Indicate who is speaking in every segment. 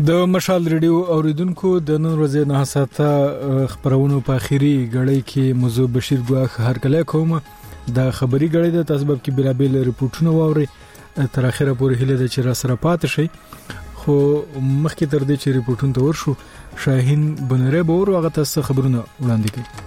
Speaker 1: د مشال ریډیو اوریدونکو د نن ورځې نه ساته خبرونو په اخیری غړی کې موضوع بشیر ګواخ هرکله کوم د خبري غړی د تسبب کې بلابل ریپورتونه ووري تر اخره پورې هله د چر سره پات شي خو مخکې تر دې چې ریپورتونه تور شو شاهین بنره بور هغه تاسو خبرونه وړاندې کړي.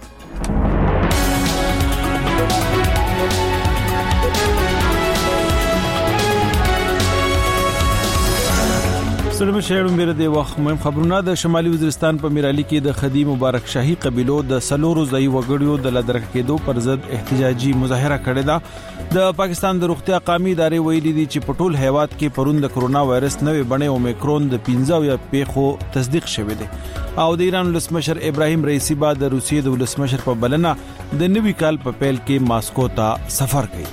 Speaker 2: سلام شهرون بیره دی وخت مهم خبرونه د شمالي وزیرستان په میرالي کې د خدی مبارک شاهي قبيلو د سلورو ځای وګړیو د لدرک کېدو پر ضد احتجاجي مظاهره کړې ده. د پاکستان د روغتیا قومي ادارې ویلي دي چې په ټول هیواد کې پرون د کرونا وایرس نوې بڼه اومیکرون د 15 یا پیښو تصدیق شوه دی او د ایران ولسمشر ابراهیم رئیسی بعد د روسیې د ولسمشر په بلنه د نوي کال په پیل کې ماسکو ته سفر کوي.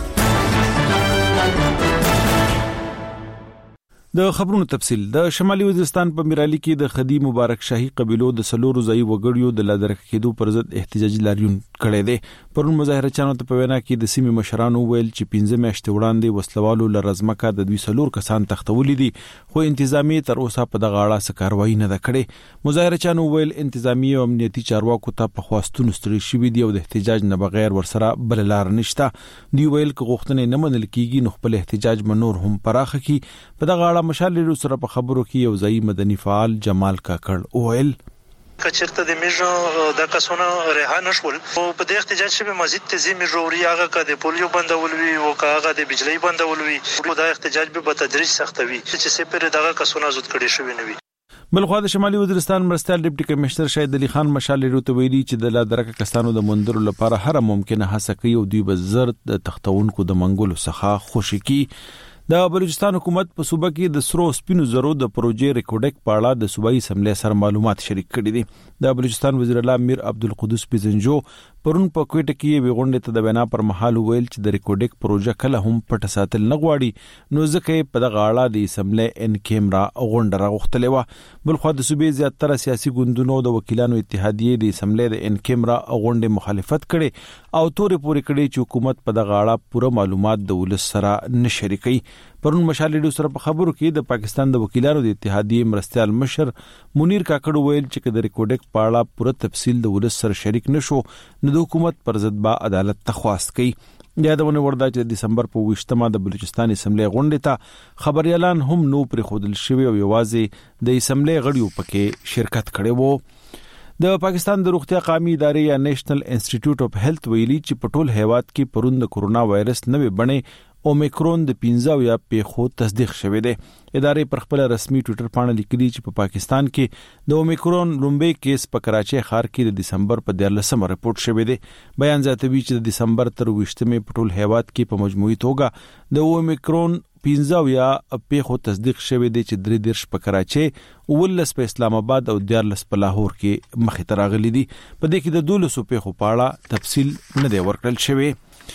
Speaker 2: د خبرونو تفصیل د شمالي وزیرستان په میرالي کې د خدی مبارک شاهي قبيلو د سلورو ځای وګړیو د لدرک کېدو پر ضد احتجاجي لاریون کړی دی. پرون مظاهره چانو ته په وینا کې د سیمې مشرانو ویل چې 15 میاشتې وړاندې وسلوالو لرزمکه د دوی سلور کسان تختولې دي خو انتظامی تر اوسه په دغه اړه څه کاروایی نه ده کړې. مظاهره چانو ویل انتظامی او امنیتي چارواکو ته په خواستونو ستړي شوي دي او د احتجاج نه بغیر ورسره بل لار نشته. دوی ویل چې غوښتنې نه منل کیږي نو خپل احتجاج منور هم پراخه کی. په دغه اړه مشال سره په خبرو کې یو ځای مدني فعال جمال کاکړ اویل
Speaker 3: کچرته د میژو د کسونه رها نشول او په دې احتجاج شوه مزید تنظیم جوړی هغه کا د پولیو بندول وی او هغه د بجلی بندول وی دا احتجاج به تدریج سختوي چې سپر دغه کسونه زود کړي شوی نه وي.
Speaker 2: بلخو د شمالي وزیرستان مرستيال ډیپټي کمشنر شهید علي خان مشال ریوته ویلي چې د لادرکه کسانو د مندرو لپاره هر ممکنه هڅه کوي او دوی به زر د تختونکو د منګولو څخه خوشي کی. د بلوچستان حکومت په صوبه کې د سرو سپینو زرو د پروژې ریکورډک په اړه د صوبایي اسمبلی سره معلومات شریک کړي دي. د بلوچستان وزیر اعلی میر عبدالقدوس پیزنجو پرون په کوټه کې ویغونډه ته د وینا پر مهال ویل چې د ریکورډک پروژه کله هم پټ ساتل نه غواړي نو ځکه په دغه اړه د اسمبلی ان کیمرا غونډه راغوښتلې و. بلخو د صوبې زیاتره سیاسي ګوندونو د وکیلانو اتحادیې د اسمبلی د ان کیمرا غونډه مخالفت کړي او تورې پورې کړي چې حکومت په دغه اړه پوره معلومات د ولس سره نه شریکي. پرون مشال ریډیو سره په خبرو کې د پاکستان د وکیلانو د اتحادیې مرستيال مشر منیر کاکړ ویل چې د ریکورډک په اړه پوره تفصیل د ولس سره شریک نشو نو د حکومت پر ضد با عدالت تخواست کوي. یادونه ورده چې د دسمبر په 28مه د بلوچستان اسمبلی غونډه ته خبريالان هم نو پر خودل شوی او یوازې د اسمبلی غړیو پکې شرکت کړي وو. د پاکستان د روغتیا قومي ادارې یا نېشنل انسټیټیوټ اف هیلث ویلي چې په ټول هیواد کې پرون د کرونا وایرس نوې بڼه اومیکرون د 15 یا پیښو تصدیق شوه دی. ادارې پر خپل رسمي ټوئیټر باندې لیکلي چې په پاکستان کې د اومیکرون لومبي کیس په کراچي ښار کې د دسمبر په 14مه رپورت شوه دی. بیان زیاتوي چې د دسمبر تر 20مه په ټول هیواد کې په مجموعي توګه د اومیکرون 15 یا پیښو تصدیق شوه دی چې 3 په کراچي 19 په اسلام آباد او 14 په لاهور کې مخې ته راغلي دي. په دې کې د 12 پیښو په اړه تفصیل نه دی ورکړل شوی.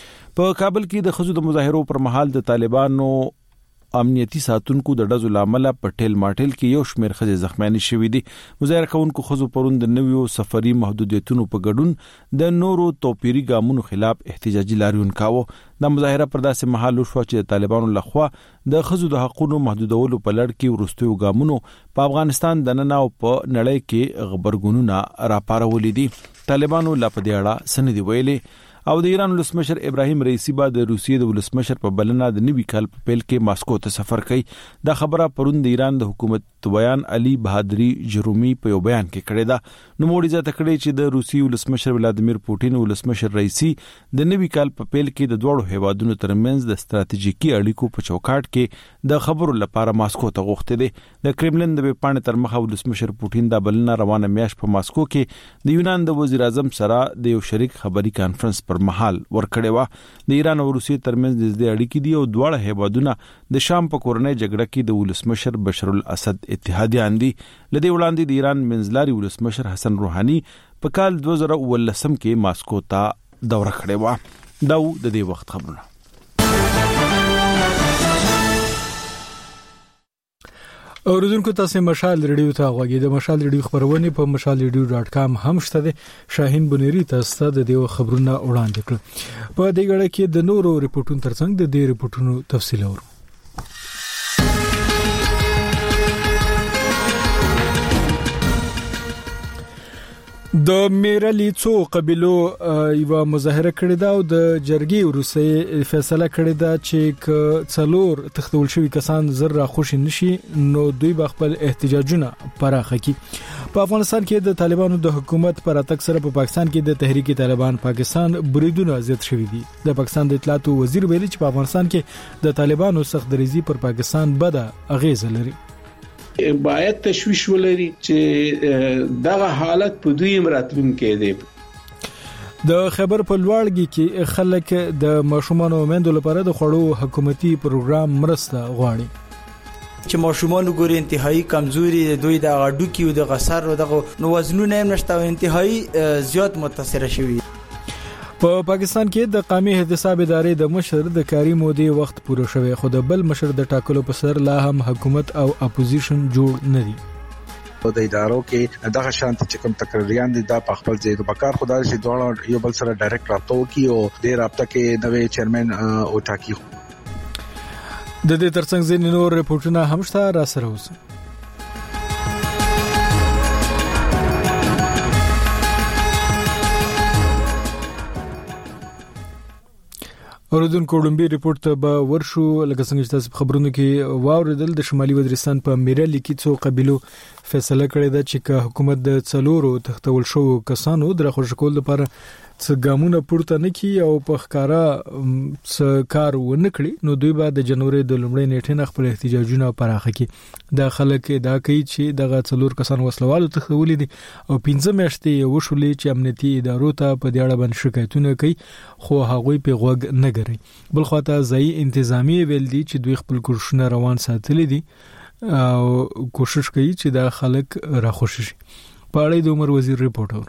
Speaker 2: په کابل کې د خزو د مظاهرو پر مهال د طالبانو امنیتي ساتونکو د ډزو لامل په ټیل ماټل کې یو شمېر خزې زخمیان شوي دي. مظاهره کوونکو خزو پرون د نویو سفري محدودیتونو په ګډون د نورو توپیری ګامونو خلاف احتجاجي لاریون کاوه. د مظاهره پر داسې مهال شو چې د طالبانو لخوا د خزو د حقوقو محدودولو په لړ کې ورستیو ګامونو په افغانستان د نن او په نړۍ کې خبرګونونه راپارولې دي. طالبانو لا په دې اړه سندې ویلې او د ایران ولسمشر ابراهیم رئیسی بعد د روسیې د ولسمشر په بلنه د نوي کال په پیل کې ماسکو ته سفر کوي. دا خبره پرون د ایران د حکومت بیان علي بهادری جرومی په یو بیان کې کړې ده. نو موړي ځته کړې چې د روسي ولسمشر ولادیمیر پوتین او ولسمشر رئیسی د نوي کال په پیل کې د دوړو هیوادونو ترمنځ د ستراتیژیکي اړیکو په چوکاټ کې د خبرو لپاره ماسکو ته غوښتي دي. د کرملین د پاڼې تر مخه ولسمشر پوتین د بلنه روانه میاش په ماسکو کې د یونان د وزیر اعظم سره د یو شریک خبري کانفرنس پر مهال ورکړې و. د ایران او روسیې ترمنځ د اړیکې دی او دواړه هیوادونه د شام په کورنۍ جګړه کې د ولسمشر بشار الاسد اتحادیان دي. لدې وړاندې د ایران منځلاري ولسمشر حسن روحاني په کال 2019 کې ماسکو ته دوره کړې و. دا د دې وخت خبرونه.
Speaker 1: اوریدونکو تاسو مشال ریډیو ته غوږی د مشال ریډیو خبرونه په mashalradio.com هم شته دي. شاهین بنيري تاسو ته د دې خبرونه وړاندې کړ. په دې غړ کې د نورو ریپورتونو ترڅنګ د دې ریپورتونو تفصیل اورو. د میرالي څو قبيلو یو مظاهره کړې ده او د جرګې وروسته فیصله کړې ده چې څلور تختول شوی کسان زر را خوشی نشي نو دوی به خپل احتجاجونه پراخه کړي. په افغانستان کې د طالبانو د حکومت پر اتک سره په پاکستان کې د تحریک طالبان پاکستان بریدونه زیات شوي دي. د پاکستان د اطلاعات وزیر ویلي چې په افغانستان کې د طالبانو سخت دریزي پر پاکستان بده اغیزه لري.
Speaker 4: باید تشویش ولري چې دغه حالت په دوی مراتبین کې دی.
Speaker 1: د خبر په لوړګي کې خلک د ماشومان او مندو لپاره د خوړو حکومتي پروګرام مرسته غواړي
Speaker 5: چې ماشومان وګوري انتهایی کمزوري دوی د اډو کې د غسر او د نو وزنونه هم نشته او انتهایی زیات متاثر شوي.
Speaker 1: په پاکستان کې د قومي احتساب ادارې د مشر د کاري مودې وخت پوره شوی خو د بل مشر د ټاکلو په سر لا هم حکومت او اپوزیشن جوړ نه دي.
Speaker 6: په د ادارو کې دغه شانتي چې کوم تقریریان دي دا په خپل ځای د بکار خدای شي دوه یو بل سره ډایرکټ رابطه وکي او د رابطه کې نوې چیرمن او ټاکی.
Speaker 1: د دې ترڅنګ ځینې نور رپورټونه هم شته را سره اوسه. اوردونکو لومبي ریپورت ته به ورشو لکه څنګه چې تاسو خبرونه کې واوریدل د شمالي وزیرستان په میرالي کې څو قبيلو فیصله کړې ده چې حکومت د څلورو تختول شو کسانو د خوشکول لپاره څه ګامونه پورته نکي او په ښکارا څه کار ونه کړي نو دوی به د جنوري د لومړۍ نیټې نه خپل احتجاجونه پراخه کړي. د خلک دا کوي چې دغه څلور کسان وسلوالو تختول دي او 15 میاشتې وشولې چې امنیتي ادارو ته په دې اړه باندې شکایتونه کوي خو هغوی په غوږ نه ګري. بل خواته ځای انتظامی ویل دي چې دوی خپل کوششونه روان ساتلي دي او کوشش کوي چې دا خلک راخوشي شي. په اړه د عمر وزیر ریپورټ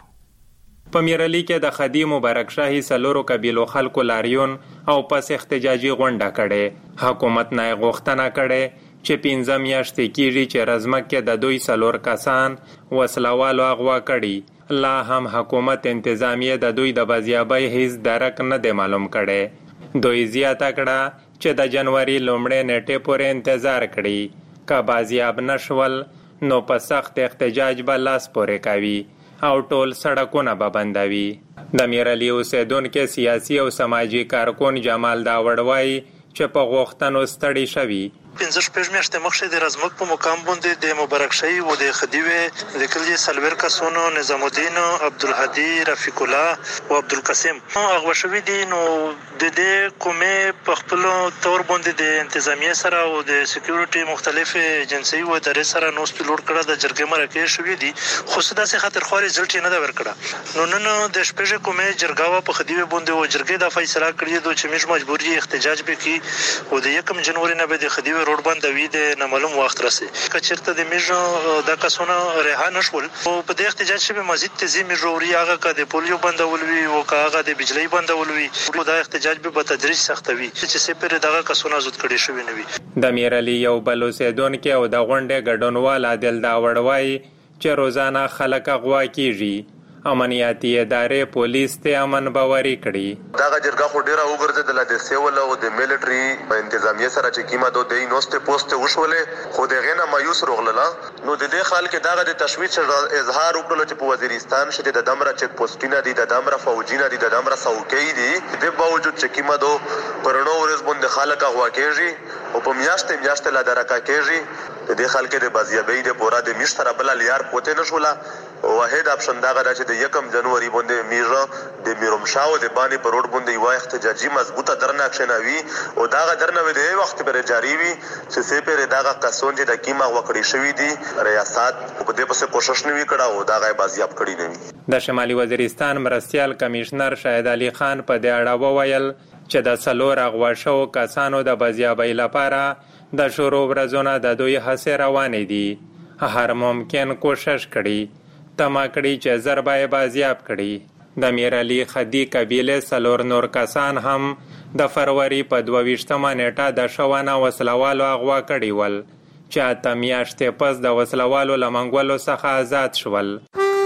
Speaker 7: په میرالي کې د خدی مبارک شاهي سلورو قبيلو خلکو لاریون او پس احتجاجي غونډه کړي. حکومت نه غوښتنه کړي چې 15 میاشتې کېږي چې رزمک کې د دوی سلور کسان وسلوالو اغوا کړي. لا هم حکومت انتظامیه د دوی د بازیابۍ هیڅ درک نه دی معلوم کړي. دوی زیاته کړه چې د جنوري لومړۍ نیټې پورې انتظار کړي. که بازیاب نشول نو په سخت احتجاج به لاس پورې کوي او ټول سړکونه به بندوي. د میرالي اوسیدونکو سیاسي او سماجی کارکون جمال داوړ وایي چې په غوښتنو ستړي شوي.
Speaker 3: 15 میاشتې مخکې د رزمک په مقام باندې د مبارک شاهي و د خدیوه لیکل دي سلور کسونو نظام الدین عبدالهادي رفیق الله او عبدالقاسم هغه شوی دي. نو د دې کومه په خپل تور باندې د انتظامیه سره او د سکیورټي مختلف ایجنسی و ادارې سره نو سپیلوډ کړه د جرګې مرکه شوی دي خو څه داسې خاطر خو رزلټ نه دا ورکړه. نو نن د شپږ کومه جرګاوه په خدیوه باندې و جرګې د فیصله کړی دوی چې موږ مجبوري احتجاج وکړي او د 1 جنوري نه به د خدیوه روډ بندوي د نامعلوم وخت راسي. کچرته د میجو د کسونه رها نشول او په دې احتجاج شوی مزید تزي میجوري هغه کا د پولیو بندول وی او هغه د بجلی بندول وی دا احتجاج به تدریج سختوي چې سپر دغه کسونه زود کړي شوی نه وي.
Speaker 7: د میرالي یو بلوسیدونکو او د غونډې ګډونوال عادل داوړ وایي چې روزانه خلک اغوا کیږي. امنیتي ادارې پولیس ته امن باوري کړي.
Speaker 8: دا جرګه خو ډیره وګرځیدله د سیول او د ملټري په انتظامیه سره چې کیما دوه د نوسته پوسټ وشولې خو دغه نه مایوس روغله. نو د دې خلک دغه د تشویش اظهار وکړل چې په وزیرستان شته د دمره چک پوسټینه دي د دمره فوجینه دي د دمره څوکۍ دي د باوجود چې کیما دو پرونو ورځ باندې خلک اغوا کیږي او په میاشتې لا درکا کیږي. د دې خلک د بازیابۍ د پورا د میشتره بل لیار پوتې نشوله. واحد اپشن دا غدا چې د 1 جنوري باندې میرا د میرمشاو د باندې په روډ باندې یو احتجاجي مضبوطه درنه اکشنوي او دا درنه د وخت پر جاری وي چې سپر دغه قانون چې د کیما وکړی شوی دي ریاست په دې پسې کوشش نه وکړه او دا غي بازیاب کړی نه وي.
Speaker 7: د شمالي وزیرستان مرستيال کمشنر شاهد علي خان په دې اړه وویل چې د سلور اغوا شو کسانو د بازیابۍ لپاره د شروع ورځونه د دوی هڅې روانې دي. هر ممکن کوشش کړي تما کړي چې ضربه بازیاب کړي. د میرالي خدی قبیله سلور نور کسان هم د فروری په 22 نیټه د شوانه وسلوالو اغوا کړي ول چې 8 میاشتې پس د وسلوالو لمنګولو څخه آزاد شول.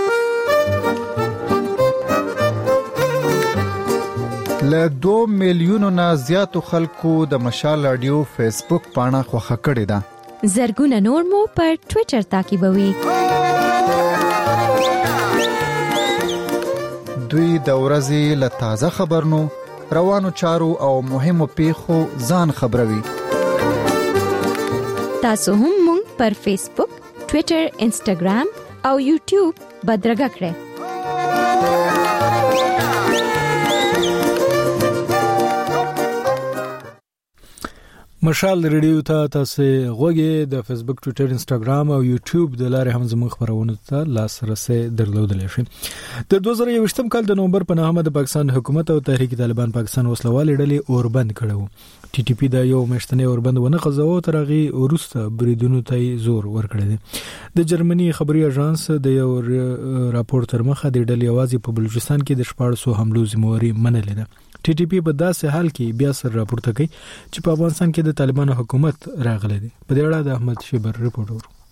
Speaker 9: له 2 میلیونو نه زیاتو خلکو د مشال رادیو فیسبوک پاڼه خوښه کړې ده.
Speaker 10: زرګونه نور مو پر ټوئیټر تعقیبوي.
Speaker 9: دوی د ورځې له تازه خبرونو، روانو چارو او مهمو پیښو ځان خبروي.
Speaker 10: تاسو هم موږ پر فیسبوک، ټوئیټر، انسټاګرام او یوټیوب بدرګه کړئ.
Speaker 1: مشال ریډیو ته تاسو غوږی د فیسبوک، ټوئیټر، انسټاګرام او یوټیوب د لارې هم زموږ خبرونه ته لاسرسي درلودلی شي. د 2021م کال د نومبر په نامه د پاکستان حکومت او تحریک طالبان پاکستان وسلوال ډلې اوربند کړو. ټي ټي پی د یو مشتنه اوربند ونه غزو ترغي ورسته بریدونو ته زور ورکړی. د جرمني خبري اژانس د یو راپور تر مخه د ډلې اوازي په بلوچستان کې د 1400 حملو ذمہواری منلې ده. ټي ټي پی په داسې حال کې بیا سر راپورته کوي چې په افغانستان کې د طالبانو حکومت راغلی دی. په دې اړه د احمد شیبر ریپورت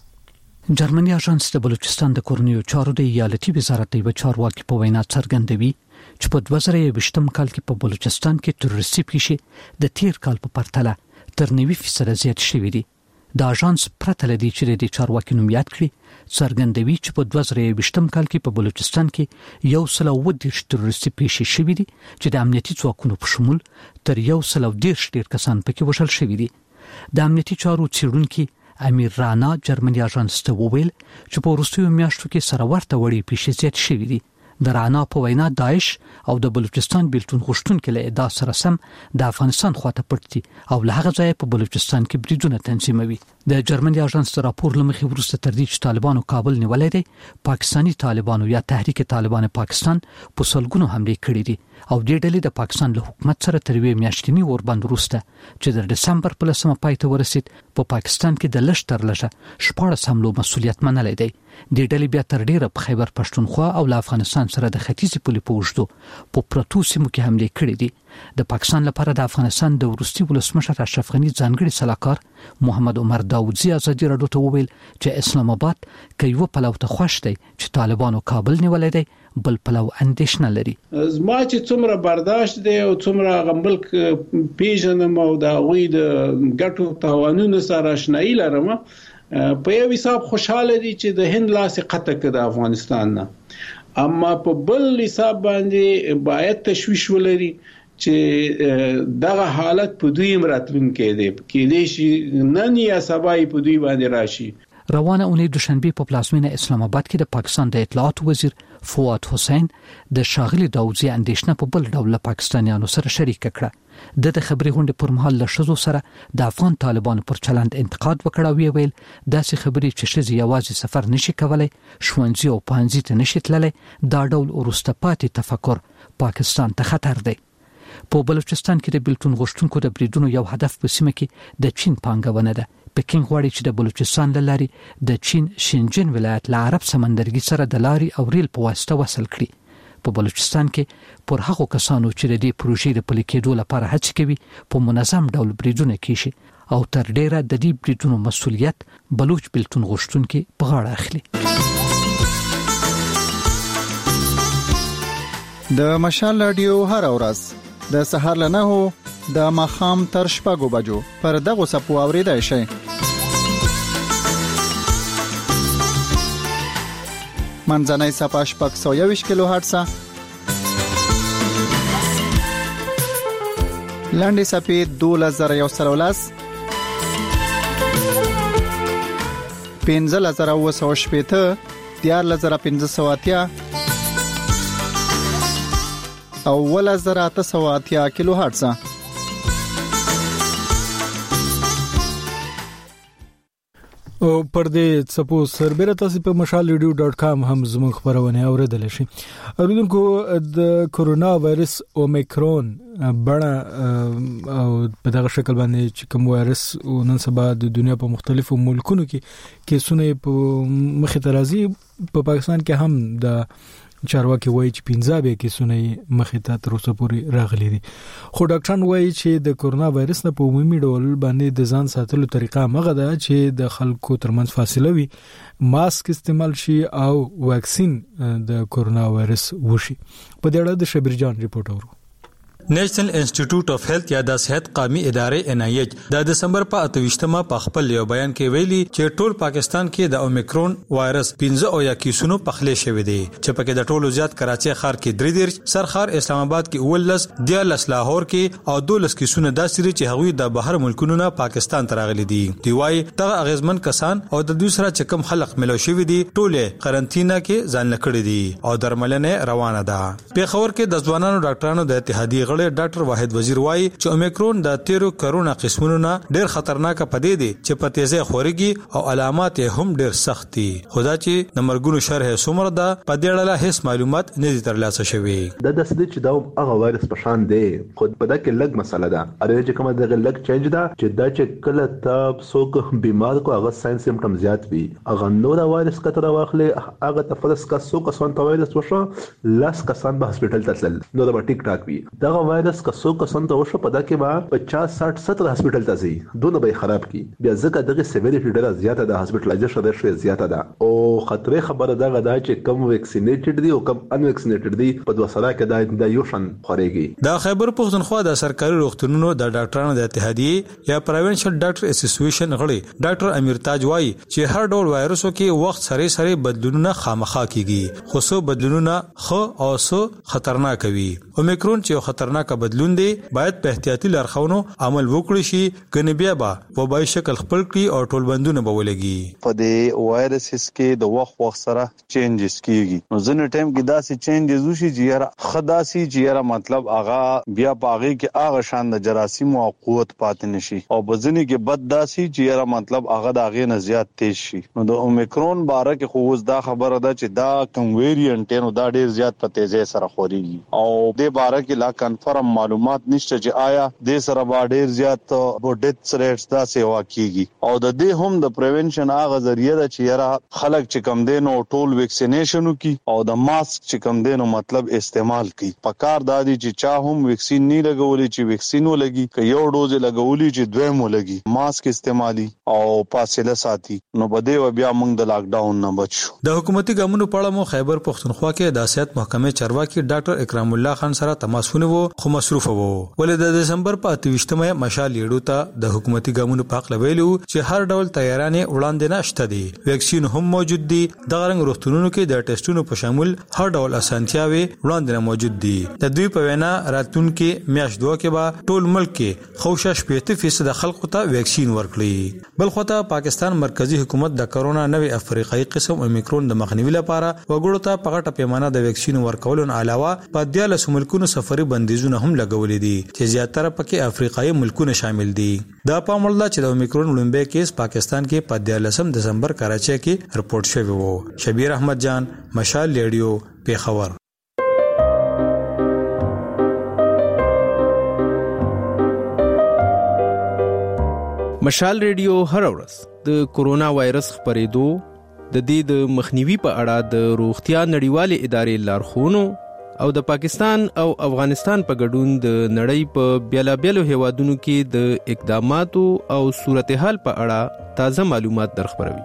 Speaker 1: ورو.
Speaker 11: جرمني اژانس د بلوچستان د کورنیو چارو د ایالتي وزارت د چارواکي په وینا څرګندوي چې په 2020م کال کې په بلوچستان کې تروریستي پیښې د تیر کال په پرتله تر 90% زیات شوې دي. د اژانس پرته لدی چې د چارواکي نوم یاد کړي څرګندوي چې په 2020م کال کې په بلوچستان کې 110 تروریستي پیښې شوې دي چې د امنیتي ځواکونو په شمول تر 110 ډیر کسان پکې وژل شوي دي. د امنیتي چارو څېړونکي امیر رانا جرمني اژانس ته وویل چې په وروستیو میاشتو کې سره ورته وړي پیښې زیات شوې دي. د رانا په وینا داعش او د بلوچستان بیلتون غوښتونکو له ادعا سره سم د افغانستان خواته پټ دي او له هغه ځای په بلوچستان کې بریدونه تنظیموي. د جرمني اژانس راپور لمخې ورسته تر دې چې طالبانو کابل نیولای دي، پاکستانی طالبانو یا تحریک طالبان پاکستان په سلګونو حمله کړې دي او د ډلې د پاکستان له حکومت سره تر وی میاشتنی اوربند ورسته چې د دسمبر په 10مه پای ته ورسید په پاکستان کې د لشتر لږه 14 حملو مسولیت منلای دی. د ډلې بیا تر ډیره په خیبر پښتونخوا او له افغانستان سره د ختیځي پولې په وشتو په پروتو سیمو کې حمله کړې دي. د پاکستان لپاره د افغانستان د ورستي ولسمشر اشرف غنی ځانګړي صلاحکار محمد عمر داودزی ازادي راډیو ته وویل چې اسلام آباد کې یو پلو ته خوښ دی چې طالبانو کابل نیولای دی، بل پلو اندیشنه لري.
Speaker 4: زما چې څومره برداشت دی او څومره غمبلک پیژنم او دا وی د ګټو توانونو سره آشنایی لرم، په یو حساب خوشاله دي چې د هند لاس قطع کړ د افغانستان نه، اما په بل حساب باندې باید تشویش ولري چې دغه حالت په دوی مراتبین کې دي چې نن یا سبا په دوی باندې راشي.
Speaker 11: روانه اونۍ دوشنبه په پلازمینه اسلام آباد کې د پاکستان د اطلاعات وزیر فواد حسین د شاغلی داودزی اندیشنه په بل ډول پاکستانیانو سره شریک کړه. د خبري غونډې پر مهال له شذو سره د افغان طالبانو پر چلند انتقاد وکړ او ویل داسې خبري چې شذ یوازې سفر نشي کولای، شوونځي او پانځي ته نشي تللی، دا ډول ورسته پاتې تفکر پاکستان ته خطر دی. په بلوچستان کې د بیلتون غوښتونکو د بریدونو یو هدف په سیمه کې د چین پانګونه ده. پکینګ غواړي چې د بلوچستان له لارې د چین شینجن ولایت له عرب سمندرګي سره د لاري او ریل په واسطه وصل کړي. په بلوچستان کې پر هغو کسانو چې د دې پروژې د پلي کېدو لپاره هڅې کوي په منظم ډول بریدونه کیږي او تر ډیره د دې بریدونو مسولیت بلوچ بیلتون غوښتونکو په غاړه اخلي.
Speaker 9: د مشال رادیو هر ورځ د سهار له 9 د ماخام تر 6 بجو پر دغه سپو اوریدای شي. منځنۍ صفه 621 کیلو هرتز، لاندې صفه 2113، 15980، 14580 او 1880 کیلو هرتز.
Speaker 1: او پر دې سپوز سربېره تاسو په mashalradio.com هم زموږ خبرونه اوریدل شي. اوریدونکو د کورونا وایرس اومیکرون بڼه او په دغه شکل باندې چې کوم وایرس نن سبا د دنیا په مختلفو ملکونو کې کیسونه په مخه ترازی په پاکستان کې هم د چارواکي وایي چې 15 کیسونه مخه ته تر اوسه پورې راغلي دي. خو ډاکټران وایي چې د کورونا وایرس نه په عمومي ډول باندې د ځان ساتلو طریقه مغه ده چې د خلکو ترمنځ فاصله وي، ماسک استعمال شي او واکسین د کورونا وایرس وشي. په دې اړه د شبیر جان ریپورت اورو. نېشنل انسټیټیوټ اف هیلث یا د صحت قومي ادارې NIH د دسمبر په 28مه په خپل یو بیان کې ویلي چې ټول پاکستان کې د اومیکرون وایرس 15 او یا کیسونو پخلې شوې دي چې پکې د ټولو زیات کراچي ښار کې 3 سرخار اسلام آباد کې 19 دیالس لاهور کې او 12 کیسونه داسې چې هغوی د بهر ملکونو نه پاکستان ته راغلي دي دی وايي دغه اغیزمن کسان او د دوی سره چې کوم خلک ملو شوی دي ټوله قرنطینه کې ځان لکړي دي او درملنه روانه ده پیښور کې د ځوانانو ډاکټرانو د اتحادیې ډاکټر واحد وزیر وایي چې اومیکرون د 13 کرونا قسمونو نه ډېر خطرناک پدې دي چې په تیزه خوريږي او علامات هم ډېر سخت دي خدا چې د مرګونو شرح سمره ده په دې اړه هیڅ معلومات نه دي ترلاسه شوی
Speaker 12: د دسدې چې دا هغه وایرس په شان دی خو په دا کې لږ مسله ده اړ چې کومه د لږ چینج ده چې دا چې کله ته څوک بیمار کو هغه ساين سیمټم زیات وي هغه نور وایرس کتره واخلي هغه تفرس کا څوک کسان ته وایرس وشو لاس کسان به هسپټل ته تلل نو دا ټیک ټاک وي دا وایرس کسو کسان ته وشو په دا کې با 50 60 70 هسپټل ته ځي دونه به خراب کی بیا ځکه دغه سیویریټي ډیره زیاته ده هسپټلایزیشن ډیره زیاته ده او خطرې خبره ده دا چې کم ویکسینیټډ دي او کم ان ویکسینیټډ دي په دوه سره کې دا یو شان خوريږي
Speaker 1: د خیبر پښتونخوا د سرکاري روغتونونو د ډاکټرانو د اتحادیې یا پروینشن ډاکټر اسوسییشن غړي ډاکټر امیر تاج وایي چې هر ډول وایرسو کې وخت سره سره بدلونونه خامخا کیږي خو څو بدلونونه خو او څو خطرناک وي اومیکرون چې خطرناک بدلون دی باید په احتیاطي لارښوونو عمل وکړي شي کني بیا به وبای شکل خپل کړي او ټول بندونه به ولګي
Speaker 13: په دې وایرسز کې د وخت سره چینجز کیږي نو ځنه ټایم کې داسې چینجز وشي چې یاره خداسي چې یاره مطلب اغا بیا پاغي کې اغه شان د جراثیم او قوت پاتې نشي او بزنی کې بد داسي چې یاره مطلب اغه د اغه نه زیات تیز شي نو د اومیکرون باره کې خو اوس دا خبره ده چې دا کوم ویریانټ نو دا ډیر زیات په تیزه سره خوريږي او د باره کې لا کنفرم معلومات نشته چې آیا د سره با ډیر زیات ډیث ریټس دا سیوا کیږي او د دې هم د پریونشن اغه ذریعہ ده چې یاره خلک چې کم دین او ټول ویکسینیشن کی او د ماسک چې کم دین مطلب استعمال کی پکار دادی چې چا هم ویکسین نه لګولې چې ویکسین ولګي ک یو ډوز لګولې چې دویم ولګي ماسک استعمالي او فاصله ساتي نو بده بیا موږ د لاک ډاون نه بچو
Speaker 1: د حکومتي ګامونو په اړه مو خیبر پښتونخوا کې د صحت محکمې چارواکي ډاکټر اکرام الله خان سره تماسونه وو خو مصروف وو ولې د دسمبر په 28مه مشال لیډو ته د حکومتي ګامونو په اړه ویلو چې هر ډول تیارانه وړاندې نشته دي ویکسین هم موجود دي د غرنګ روغتونونو کې د ټیسټونو په شامل هر ډول اسانتیاوي وړاندې موجود دي د دوی په وینا راتلونکو میاشت دوه کې به ټول ملک کې خوشا 80% خلکو ته ویکسین ورکړي بل خو ته پاکستان مرکزی حکومت د کرونا نوې افریقایي قسم اومیکرون د مخنیوي لپاره وګړو ته په غټه پیمانه د ویکسین ورکولو علاوه په 14 ملکونو سفري بندیزونه هم لګولې دي چې زیاتره پکې افریقایي ملکونه شامل دي دا په عمل ده چې د اومیکرون لومبه کیس پاکستان کې په 14 دسمبر کراچۍ کې رپورټ شوی وو شبیر احمد جان مشال ریډیو پیښور
Speaker 14: مشال ریډیو هر ورځ د کورونا وایرس خپرېدو د دې د مخنیوي په اړه د روغتیا نړیوالې ادارې لارښوونو او د پاکستان او افغانستان په ګډون د نړۍ په بیلابیلو هیوادونو کې د اقداماتو او صورتحال په اړه تازه معلومات درخبروي.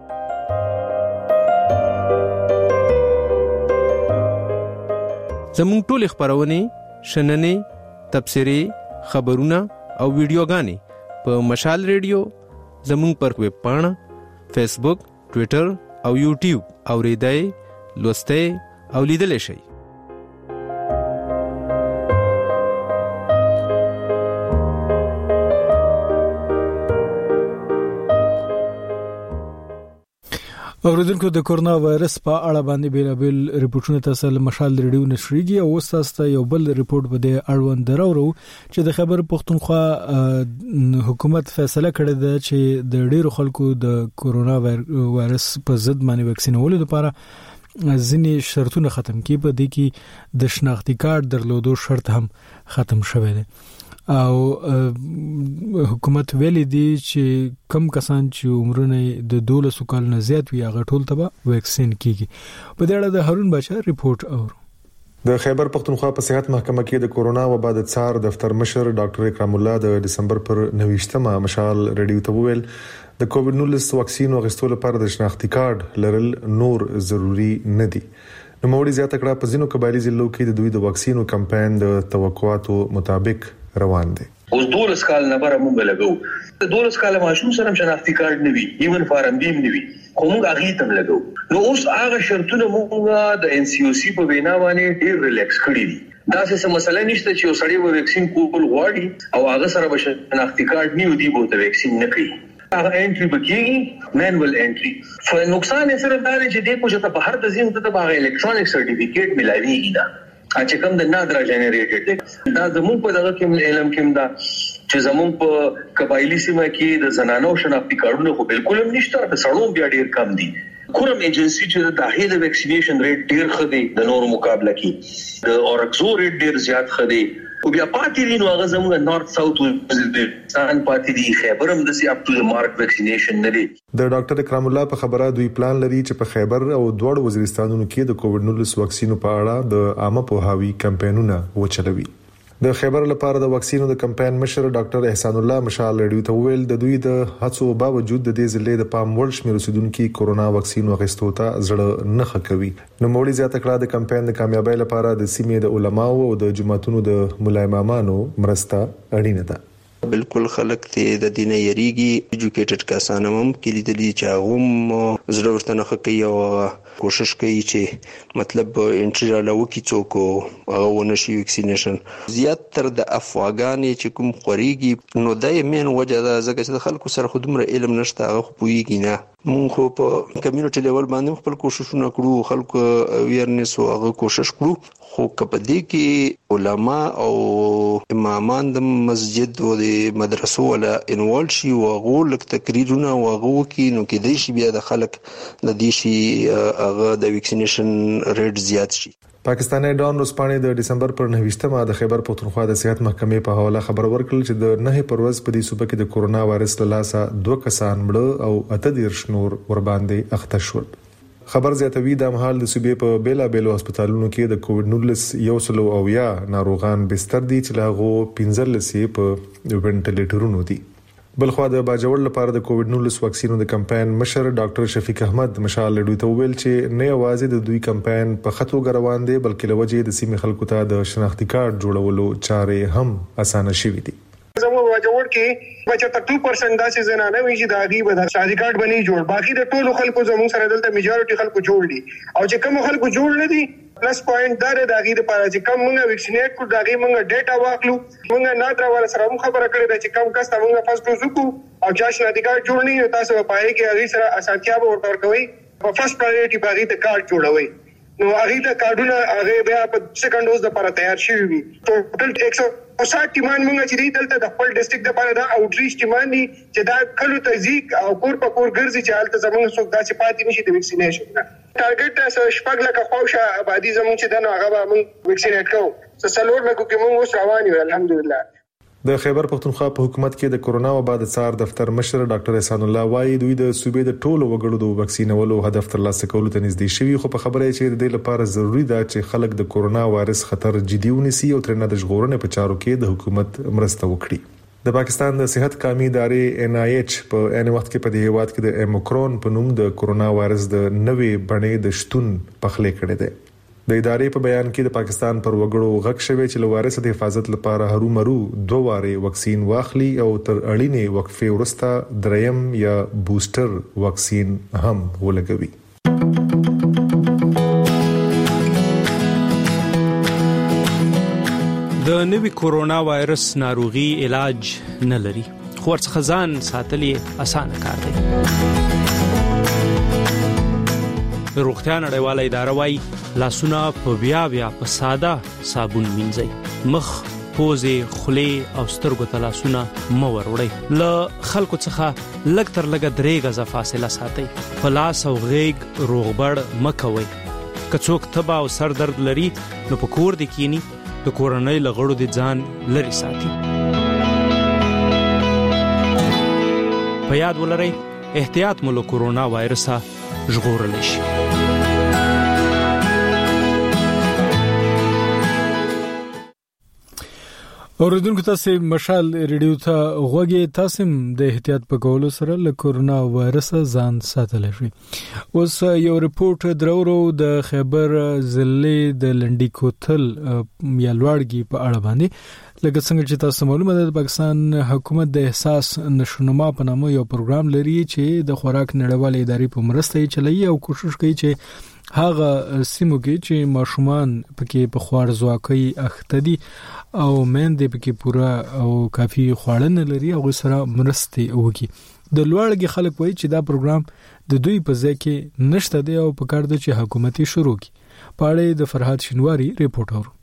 Speaker 14: زموږ ټول خبرونه شننې تبصرې خبرونه او ویډیوګانې په مشال ریډیو زموږ پر ویب پاڼه فیسبوک ټوئیټر او یوټیوب اوریدای لوستای او لیدل شئ.
Speaker 1: اوریدونکو د کورونا وایرس په اړه باندې بیلابل ریپورتونه تاسو له مشال ریډیو نشریږي او تاسو یو بل ریپورت به د اړوند درورو چې د خبر پښتونخوا حکومت فیصله کړې ده چې د ډیرو خلکو د کورونا وایرس په ضد باندې وکسینولو لپاره ځینې شرطونه ختم کړي په دې کې د شناختی کارت درلودو شرط هم ختم شوی دی او حکومت ویلي دی چې کم کسان چې عمرونه د 12 کال نه زیات وي هغه ټول ته ویکسین کیږي په دې اړه د هارون بچا ریپورت اور
Speaker 15: د خیبر پختونخوا په صحت محکمه کې د کورونا وبا د څار دفتر مشر ډاکټر اکرام الله د دسمبر پر 29مه مشال ریډیو ته ویل د کووډ 19 واکسین واغستلو لپاره د شناختی کارت لرل نور ضروری نه دي. نوموړي زیاته کړه په ځینو قبایلی ضلعو کې د دوی د واکسینو کمپاین د توقعاتو مطابق روان دی.
Speaker 16: اوس 12 کال نه بره مونږ لګو 12 کال ماشوم سره شناختی کارت نه وی ایون فارم بیم نه وی کوم هغه تم لګو نو اوس هغه شرطونه مونږ د ان سی او سی په وینا باندې ډیر ریلیکس کړی دي. دا څه مسله نشته چې یو سړی به ویکسین کول غواړي او هغه سره به شناختی کارت نه ودی بوته ویکسین نه کوي. هغه انټری بکیږي مانوال انټری خو نقصان یې سره دا چې د کومه ته بهر د زین ته به الکترونیک سرټیفیکیټ ملایوي دا چې کوم د نادرا جنریټډ دا زموږ په دغه کې علم کې دا چې زموږ په قبایلی سیمه کې د زنانو شناختی کارتونه خو بالکل هم نشته د سړو بیا ډیر کم دي. کورم ایجنسی چې د داخلي ویکسینیشن ریټ ډیر خدي د نورو مقابله کې د اورکزو ریټ ډیر زیات خدي او بیا پاتې دي نو هغه زموږ نارث ساوث وزیرستان پاتې دي خیبرم د سی اپ ټو د مارک ویکسینیشن نه دي.
Speaker 15: د ډاکټر اکرام الله په خبره دوی پلان لري چې په خیبر او دوړ وزیرستانونو کې د کووډ 19 واکسینو په اړه د عامه پوهاوی کمپاینونه وچلوي. د خیبر لپاره د واکسینو د کمپاین مشر ډاکټر احسان الله مشال رډیو ته ویل د دوی د هڅو باوجود د دې ضلع د پام وړ شمېر اوسیدونکو کورونا واکسین واخیستو ته زړه نه ښکوي. نو مولوی زیاته کړه د کمپاین د کامیابی لپاره د سیمې د علماو او د جماعتونو د مولای امامانو مرسته اړینه ده.
Speaker 17: بالکل خلک ته د دینه یریږي ایجوکیټډ کسانو هم کې لیدلی چې هغه زړه ورته نه کوي او کوشش کوي چې مطلب انټری رالو کی څوک هغه ونشي ویکسینیشن زیات تر د افغاني چې کوم خوريږي نو دای مين وجه دا ځکه چې خلکو سره خودمره علم نشته هغه پويږي نه. مونږ په کمیونټي لیول باندې خپل کوششونه کړو خلکو اویرنس او هغه کوشش کړو خو کپدې کې علما او امامان د مسجد او د مدرسو ولا انوال شي او غول تقریرونه او غو کې نو کې د شي بیا د خلک د دې شي هغه د ویکسینیشن ریټ زیات شي.
Speaker 15: پاکستاني ډان روسپانې د دسمبر پر 9مه د خیبر پختونخوا د صحت محکمې په حواله خبر ورکړل چې د 9 پروز په دې صوبه کې د کورونا وایرس له لاسه 2 کسان مړه او 18 نور ور باندې اخته شول. خبر زیاتوي د مهال د صوبې په بیلا بیلو هسپتالونو کې د کووډ 19 یو سلو او یا ناروغان بستر دي چې لاغو 15 په وینټیلیټرونو دي. بلخوا د باجوړ لپاره د کووډ 19 واکسینو د کمپاین مشر ډاکټر شفیق احمد مشال لډوي ته ویل چې نه یوازې د دوی کمپاین په خطو روان دي بلکې لوجه د سیمې خلکو ته د شناختی کارت جوړولو چارې هم اسانه شوې دي.
Speaker 18: زموږ باجوړ کې بچا 2% دا چې زنانه وی چې د غیب د شادي کارت بنې جوړ باقي د ټولو خلکو زموږ سره دلته میجورټي خلکو جوړ دي او چې کوم خلکو جوړ نه دي پلس پوینټ دا د غیب لپاره چې کوم موږ ویکسینیټ کړو دا غیب موږ ډیټا واخلو موږ نادر والا سره خبره کړې چې کوم کس ته موږ فرست ډوز کو او چې شادي کارت جوړ نه تاسو په پای کې هغه سره اسانتیا به ورکړ کوي په فرست پرایورټي باندې د کارت جوړوي نو هغه د کارډونه هغه بیا په سیکنډ ډوز لپاره تیار شي وي ټوټل 160 ټیمان موږ چې دلته د خپل ډیسټریکټ لپاره دا اوټریچ ټیمان دي چې دا کلو تزیق او کور په کور ګرځي چې حالت زموږ څوک داسې پاتې نشي د ویکسینیشن ټارګټ شپږ لکه خوښه آبادی زموږ چې دنه هغه موږ ویکسینیټ کوو سلور لکه کې موږ اوس روان یو الحمدلله.
Speaker 15: د خیبر پختونخوا په حکومت کې د کورونا وبا د څار دفتر مشر ډاکټر احسان الله وايي دوی د صوبې د ټولو وګړو د وکسینولو هدف ترلاسه کولو ته نږدې شوي خو په خبره چې د دې لپاره ضروری ده چې خلک د کورونا وایرس خطر جدي ونیسي او ترنه د ژغورنې په چارو کې د حکومت مرسته وکړي. د پاکستان د صحت قومي ادارې NIH په ان وخت کې په دې هیواد کې د اومیکرون په نوم د کورونا وایرس د نوې بڼې د شتون پخلې کړې ده. د ادارې په بیان کې د پاکستان پر وګړو غږ شوی چې له وایرس د حفاظت لپاره هرومرو 2 واره واکسین واخلي او تر اړینې وقفې وروسته دریم یا بوستر واکسین هم ولګوي.
Speaker 19: د نوې کورونا وایرس ناروغي علاج نه لري خو ورڅخه ځان ساتلې اسانه کار دی. د روغتیا نړیواله اداره وايي لاسونه په بیا په ساده صابون مینځئ مخ پوزې خولې او سترګو ته لاسونه مه وروړئ له خلکو څخه لږ تر لږه 3 غزه فاصله ساتئ په لاس او غیږ روغبړ مه کوئ که څوک تبه او سر درد لري نو په کور دې کینی د کورنۍ له غړو د ځان لري ساتي. په یاد ولرئ احتیاط مو له کورونا وایرسه ژغورلی شي.
Speaker 1: اوریدونکو تاسو مشال ریډیو ته غوږی تاسو د احتیاط په کولو سره له کورونا وایرس ځان ساتل شي. اوس یو ریپورت درورو د خیبر ضلع د لنډی کوتل یا لوړګي په اړه باندې لکه څنګه چې تاسو معلومه ده پاکستان حکومت د احساس نشونما په نامه یو پروګرام لري چې د خوراک نړیوال ادارې په مرسته یې چلایي او کوشش کوي چې هغه سیمو کې چې ماشومان پکې په خوار ځواکي اخته دي او مېندې پکې پورا او کافي خوړن لري او سره مرسته وکړي. د لوړګي خلک وایي چې دا پروګرام د دوی په ځای کې نشته دی او په کار دی چې حکومتي شروع کړي. پاړې د فرحات شینواری ریپورت اورو.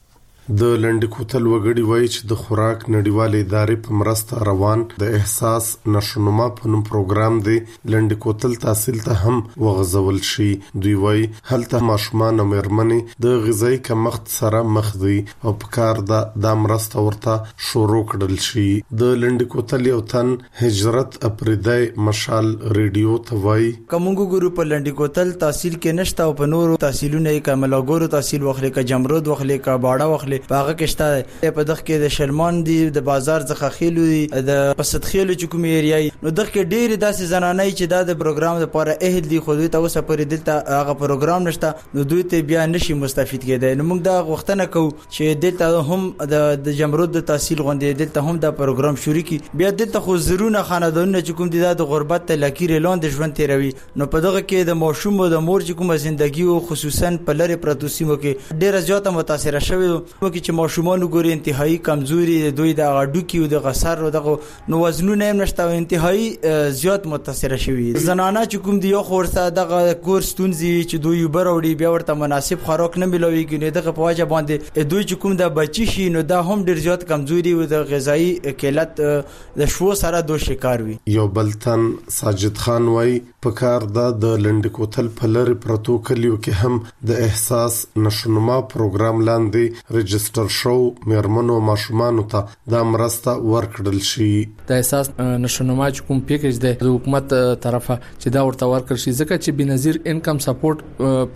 Speaker 20: د لنډی کوتل وګړي وایي چې د خوراک نړیوال ادارې په مرسته روان د احساس نشونما په نوم پروګرام دی لنډی کوتل تحصیل ته هم وغځول شي. دوی وایي هلته ماشومان او مېرمنې د غذایی کمښت سره مخ دي او په کار د مرسته ورته شروع کړل شي. د لنډی کوتل یو تن هجرت اپریدای مشال ریډیو ته وایي
Speaker 5: کومګو ګورو په لنډی کوتل تحصیل کې نشته او په نورو تحصیلونه کې کملاګورو تحصیل وخلې کا جمرود وخلې کا باړه وخلې باغه کېشته په دغه کې د شلمان دی د بازار څخه خېلو دی د پسد خېلو چې کوم ایریای نو دغه کې ډېر داسې زنانای چې د پروګرام لپاره اهل دي خو دوی ته اوسه پرې دلته هغه پروګرام نشته نو دوی ته بیا نشي مستفید کېدای. نو موږ دا غوښتنه کوو چې دلته هم د جمرود د تحصیل غونډې دلته هم دا پروګرام شروع کی. بیا دلته خو زرونه خاندانونه چې کوم دي د غربت ته لکیر اعلان د ژوند تیروي نو په دغه کې د ماشوم او د مور چې کومه ژوندۍ او خصوصا په لری پروتو سیمو کې ډېر زیاته متاثر شوی چې ماشومان ګوري انتهایی کمزوري دوی د اډوکی او د غسر او دغه نو وزنونه هم نشته او انتهایی زیات متاثر شوی. زنانه چې کوم دی یو خورسه دغه کور ستونزي چې دوی وبروړي بیا ورته مناسب خوراک نه ملوي کینې دغه په وجه باندې دوی چې کوم د بچی شي نو دا هم ډیر زیات کمزوري او د غذایی قلت د شو سره دوه شکار وي.
Speaker 20: یو بلتن ساجد خان وای په کار د لنډی کوتل په لری پروتو کلیو کې هم د احساس نشونما پروګرام لاندې رجستر شو مېرمنو ماشومان ته د مرسته ورکړل شي.
Speaker 21: د احساس نشونما چې کوم پیکیج دی د حکومت طرفه چې دا ورته ورکړل شي ځکه چې بنظیر انکم سپورټ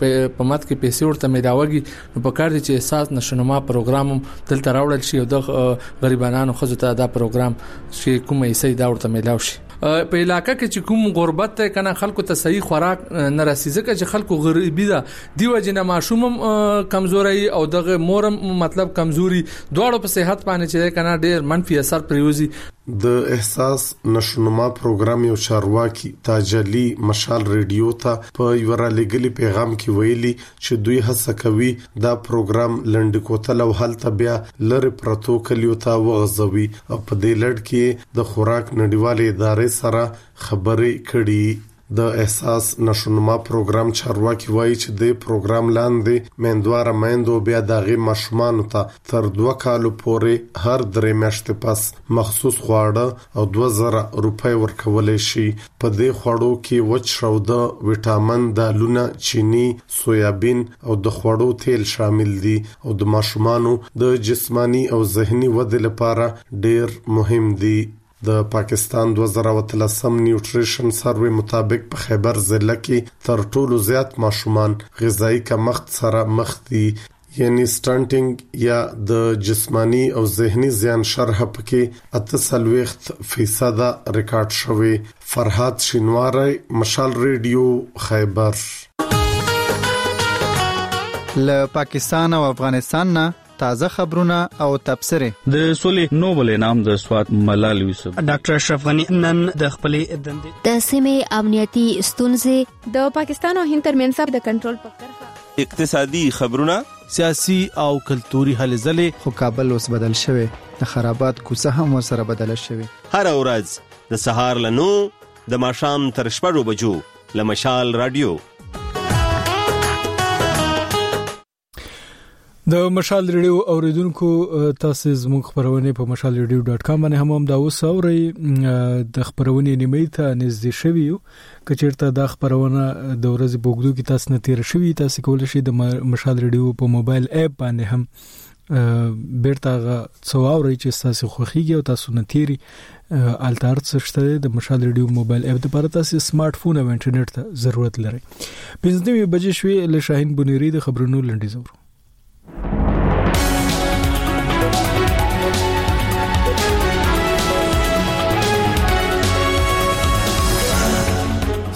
Speaker 21: په مات کې پیسې ورته میراوږي نو په کار دي چې احساس نشونما پروګرام دلته راوړل شي او د غریبانو خزو ته دا پروګرام چې کومه یې دا ورته میلاو شي. په علاقې کې چې کوم غربت ته کنه خلکو ته صحیح خوراک نه رسیږي چې خلکو غریبي ده دیو جن ماشوم کمزوري او دغه مورم مطلب کمزوري دواړو په صحت باندې چې کنه ډېر منفي اثر پریوزي.
Speaker 20: د احساس نشونما پروګرام یو چارواکي تاجلی مشال ریډیو ته په یو رالګلی پیغام کې ویلي چې دوی هڅه کوي دا پروګرام لنډی کوتل او هلته بیا لری پروتو کلیو ته وغځوي او په دې لړ کې د خوراک نړیوال ادارې سره خبرې کړي. د احساس نشونما پروګرام چارواکي وایي چې د پروګرام لاندې مندواره مندو بیا دغه ماشومان ته تر 2 کالو پورې هر 3 میاشتې پس مخصوص خواړه او 2000 روپۍ ورکول شي. په دې خواړو کې وچ شوده وټامین دالونه چینی سویابین او د خواړو تیل شامل دي او د ماشومانو د جسمانی او ذهني ودې لپاره ډېر مهم دي. د پاکستان 2013 نیوټریشن سروې مطابق په خیبر ضلع کې تر ټولو زیات ماشومان غذایی کمښت سره مخ دي یعنی سټانټینګ یا د جسمانی او ذهني زیان شرح پکې 38% ریکارډ شوی. فرحات شینواری مشال ریډیو خیبر.
Speaker 9: له پاکستان او افغانستان نه تازه خبرونه او تبصره.
Speaker 22: د سولې نوبل انعام د سوات ملال یوسف
Speaker 23: ډاکټر اشرف غنی نن د خپلې دندې
Speaker 24: د سیمې امنیتي ستونزې
Speaker 25: د پاکستان او هند ترمنځ د کنټرول په کرښه
Speaker 22: اقتصادي خبرونه
Speaker 2: سیاسي او کلتوري هلې ځلې
Speaker 9: خو کابل اوس بدل شوی د خرابات کوڅه هم ورسره بدل شوی.
Speaker 22: هر ورځ د سهار له 9 د ماښام تر 6 بجو له مشال رادیو.
Speaker 1: د مشال ریډیو اوریدونکو تاسو زموږ خبرونه په mashalradio.com باندې هم دا وسوري د خبرونه نیمه ته نږدې شوی کچیرته د خبرونه د ورځې بوګدو کې تاسو نه تیر شوی تاسو کولای شئ د مشال ریډیو په موبایل اپ باندې هم بیرته څواوري چې تاسو خوخیږي او تاسو نه تیری الټار څشته د مشال ریډیو موبایل اپ لپاره تاسو سمارټ فون او انټرنیټ ته ضرورت لري. 15 بجې شوي له شاهین بنيري د خبرونو لنډیز اورو.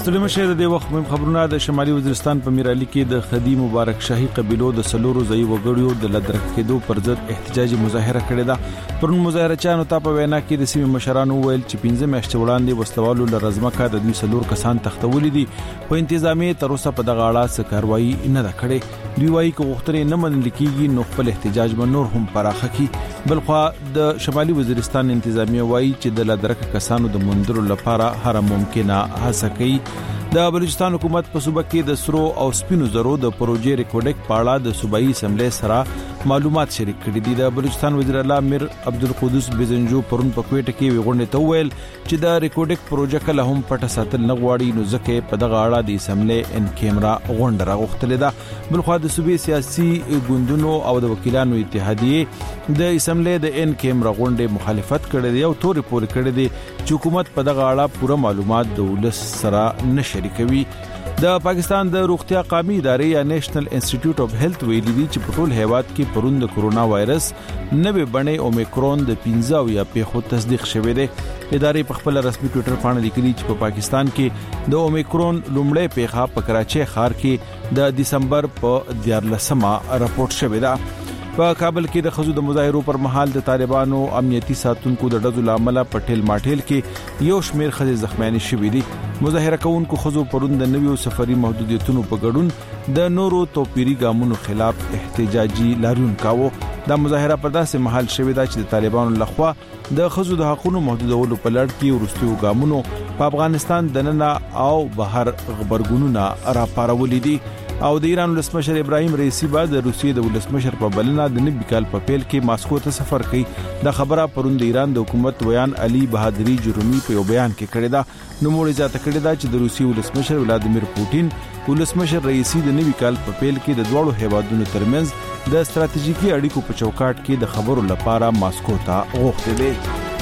Speaker 2: ستړي مشه د وخت مهم خبرونه د شمالي وزیرستان په میرالي کې د خدی مبارک شاهي قبيلو د سلورو ځای وګړیو د لدرک کېدو پر ضد احتجاجي مظاهره کړې ده. پرون مظاهره چانو ته په وینا کې د سیمې مشرانو ویل چې 15 میاشتې وړاندې وسلوالو لرزمکه د دوی سلور کسان تختولې دي په انتظامی تر اوسه په دغه اړه څه کاروایی نه ده کړې. دوی وايي چې غوښتنې نه منل کیږي نو خپل احتجاج به نور هم پراخه کړي. بلخو د شمالي وزیرستان انتظامیه وايي چې د لدرک کسانو د مندرو لپاره هر ممکنه هڅه کوي. د بلوچستان حکومت په صوبه کې د سرو او سپینو زرو د پروژې ریکورډک په اړه د صوبایي اسمبلی سره معلومات شریک کړي دي. د بلوچستان وزیر اعلی امیر عبدالقدوس بزنجو پرون په کوټه کې ویغونډه ته ویل چې د ریکورډک پروژه کله هم پټه ساتل نه غواړي نو ځکه په دغه اړه د اسمبلی ان کیمرا غونډه راغوښتله ده. بلخو د صوبې سیاسي ګوندونو او د وکیلانو اتحادیه د اسمبلی د ان کیمرا غونډه مخالفت کړې ده او تورې پورې کړې ده چې حکومت په دغه اړه پوره معلومات د ولس سره نشي کوي. د پاکستان د روغتیا قومي ادارې یا نېشنل انسټیټیوټ اف هیلث ویلي دي چې په ټول هیواد کې پرون د کورونا وایرس نوې بڼې اومیکرون د 15 یا پیښو تصدیق شوې ده. ادارې په خپل رسمي ټوئیټر باندې لیکلي چې په پاکستان کې د اومیکرون لومړی پیښه په کراچۍ ښار کې د دسمبر په 14مه راپورټ شوې ده. په کابل کې د خزو د مظاهرو پر مهال د طالبانو امنیتي ساتونکو د ډزو لامل په ټیل ماټیل کې یو شمیر خزې زخمیان شوې دي. مظاهره کوونکو خزو پرون د نویو سفري محدودیتونو په ګډون د نورو توپیری ګامونو خلاف احتجاجي لاریون کاوه. دا مظاهره په داسې محل شوې ده چې د طالبانو لخوا د خزو د حقوقو محدودولو په لړ کې ورستیو ګامونو په افغانستان دننه او بهر خبرګونونه راپارولې دي. او د ایران ولسمشر ابراهیم رئیسی بعد د روسیې د ولسمشر په بلنه د نوي کال په پیل کې ماسکو ته سفر کوي. د خبره پرون د ایران د حکومت ویان علي بهادری جرومی په یو بیان کې کړی دا. نو موږ ځاته کړی دا چې د روسیې ولسمشر ولادیمیر پوتین ولسمشر رئیسی د نوي کال په پیل کې د دوړو هیوادونو ترمنځ د ستراتیژیکي اړیکو په چوکاټ کې د خبرو لپاره ماسکو ته غوښتي دي.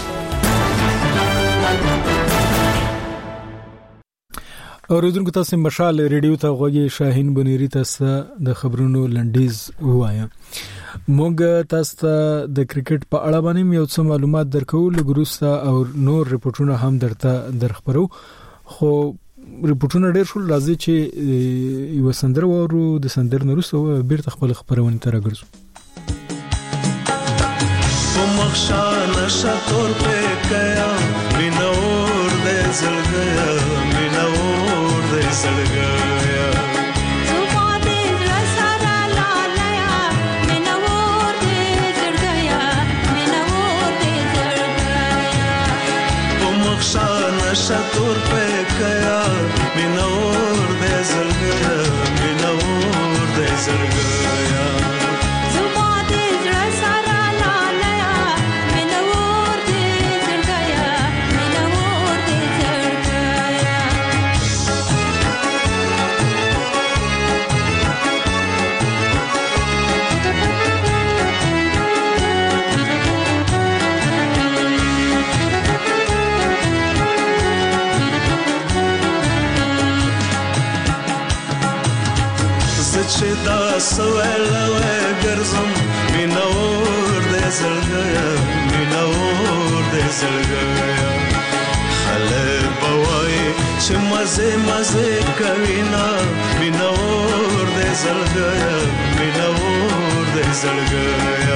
Speaker 1: اوریدونکو تاسو مشال ریډیو ته غوږی شاهین بنيري تاسو د خبرونو لنډیز وایا. موږ تاسو د کرکټ په اړه باندې یو څه معلومات درکو لګروستا او نور ریپورتونه هم درته درخبرو. خو ریپورتونه ډیر شول راځي چې یو سندر وورو د سندر نورسو بیرته خپل خبرونه تر راګرځو.
Speaker 3: مخشان شتور په کیا مینور دې زل گیا مینور دې زل گیا صبح دې رسارا لالیا مینور دې زل گیا مینور دې زل گیا مخشان شتور په کیا مینور دې زل گیا مینور دې زل گیا چې دا سوالوه ګرځم مینور دې زړګیا مینور دې زړګیا خلک بوای چې مزه مزه کوي نا مینور دې زړګیا مینور دې زړګیا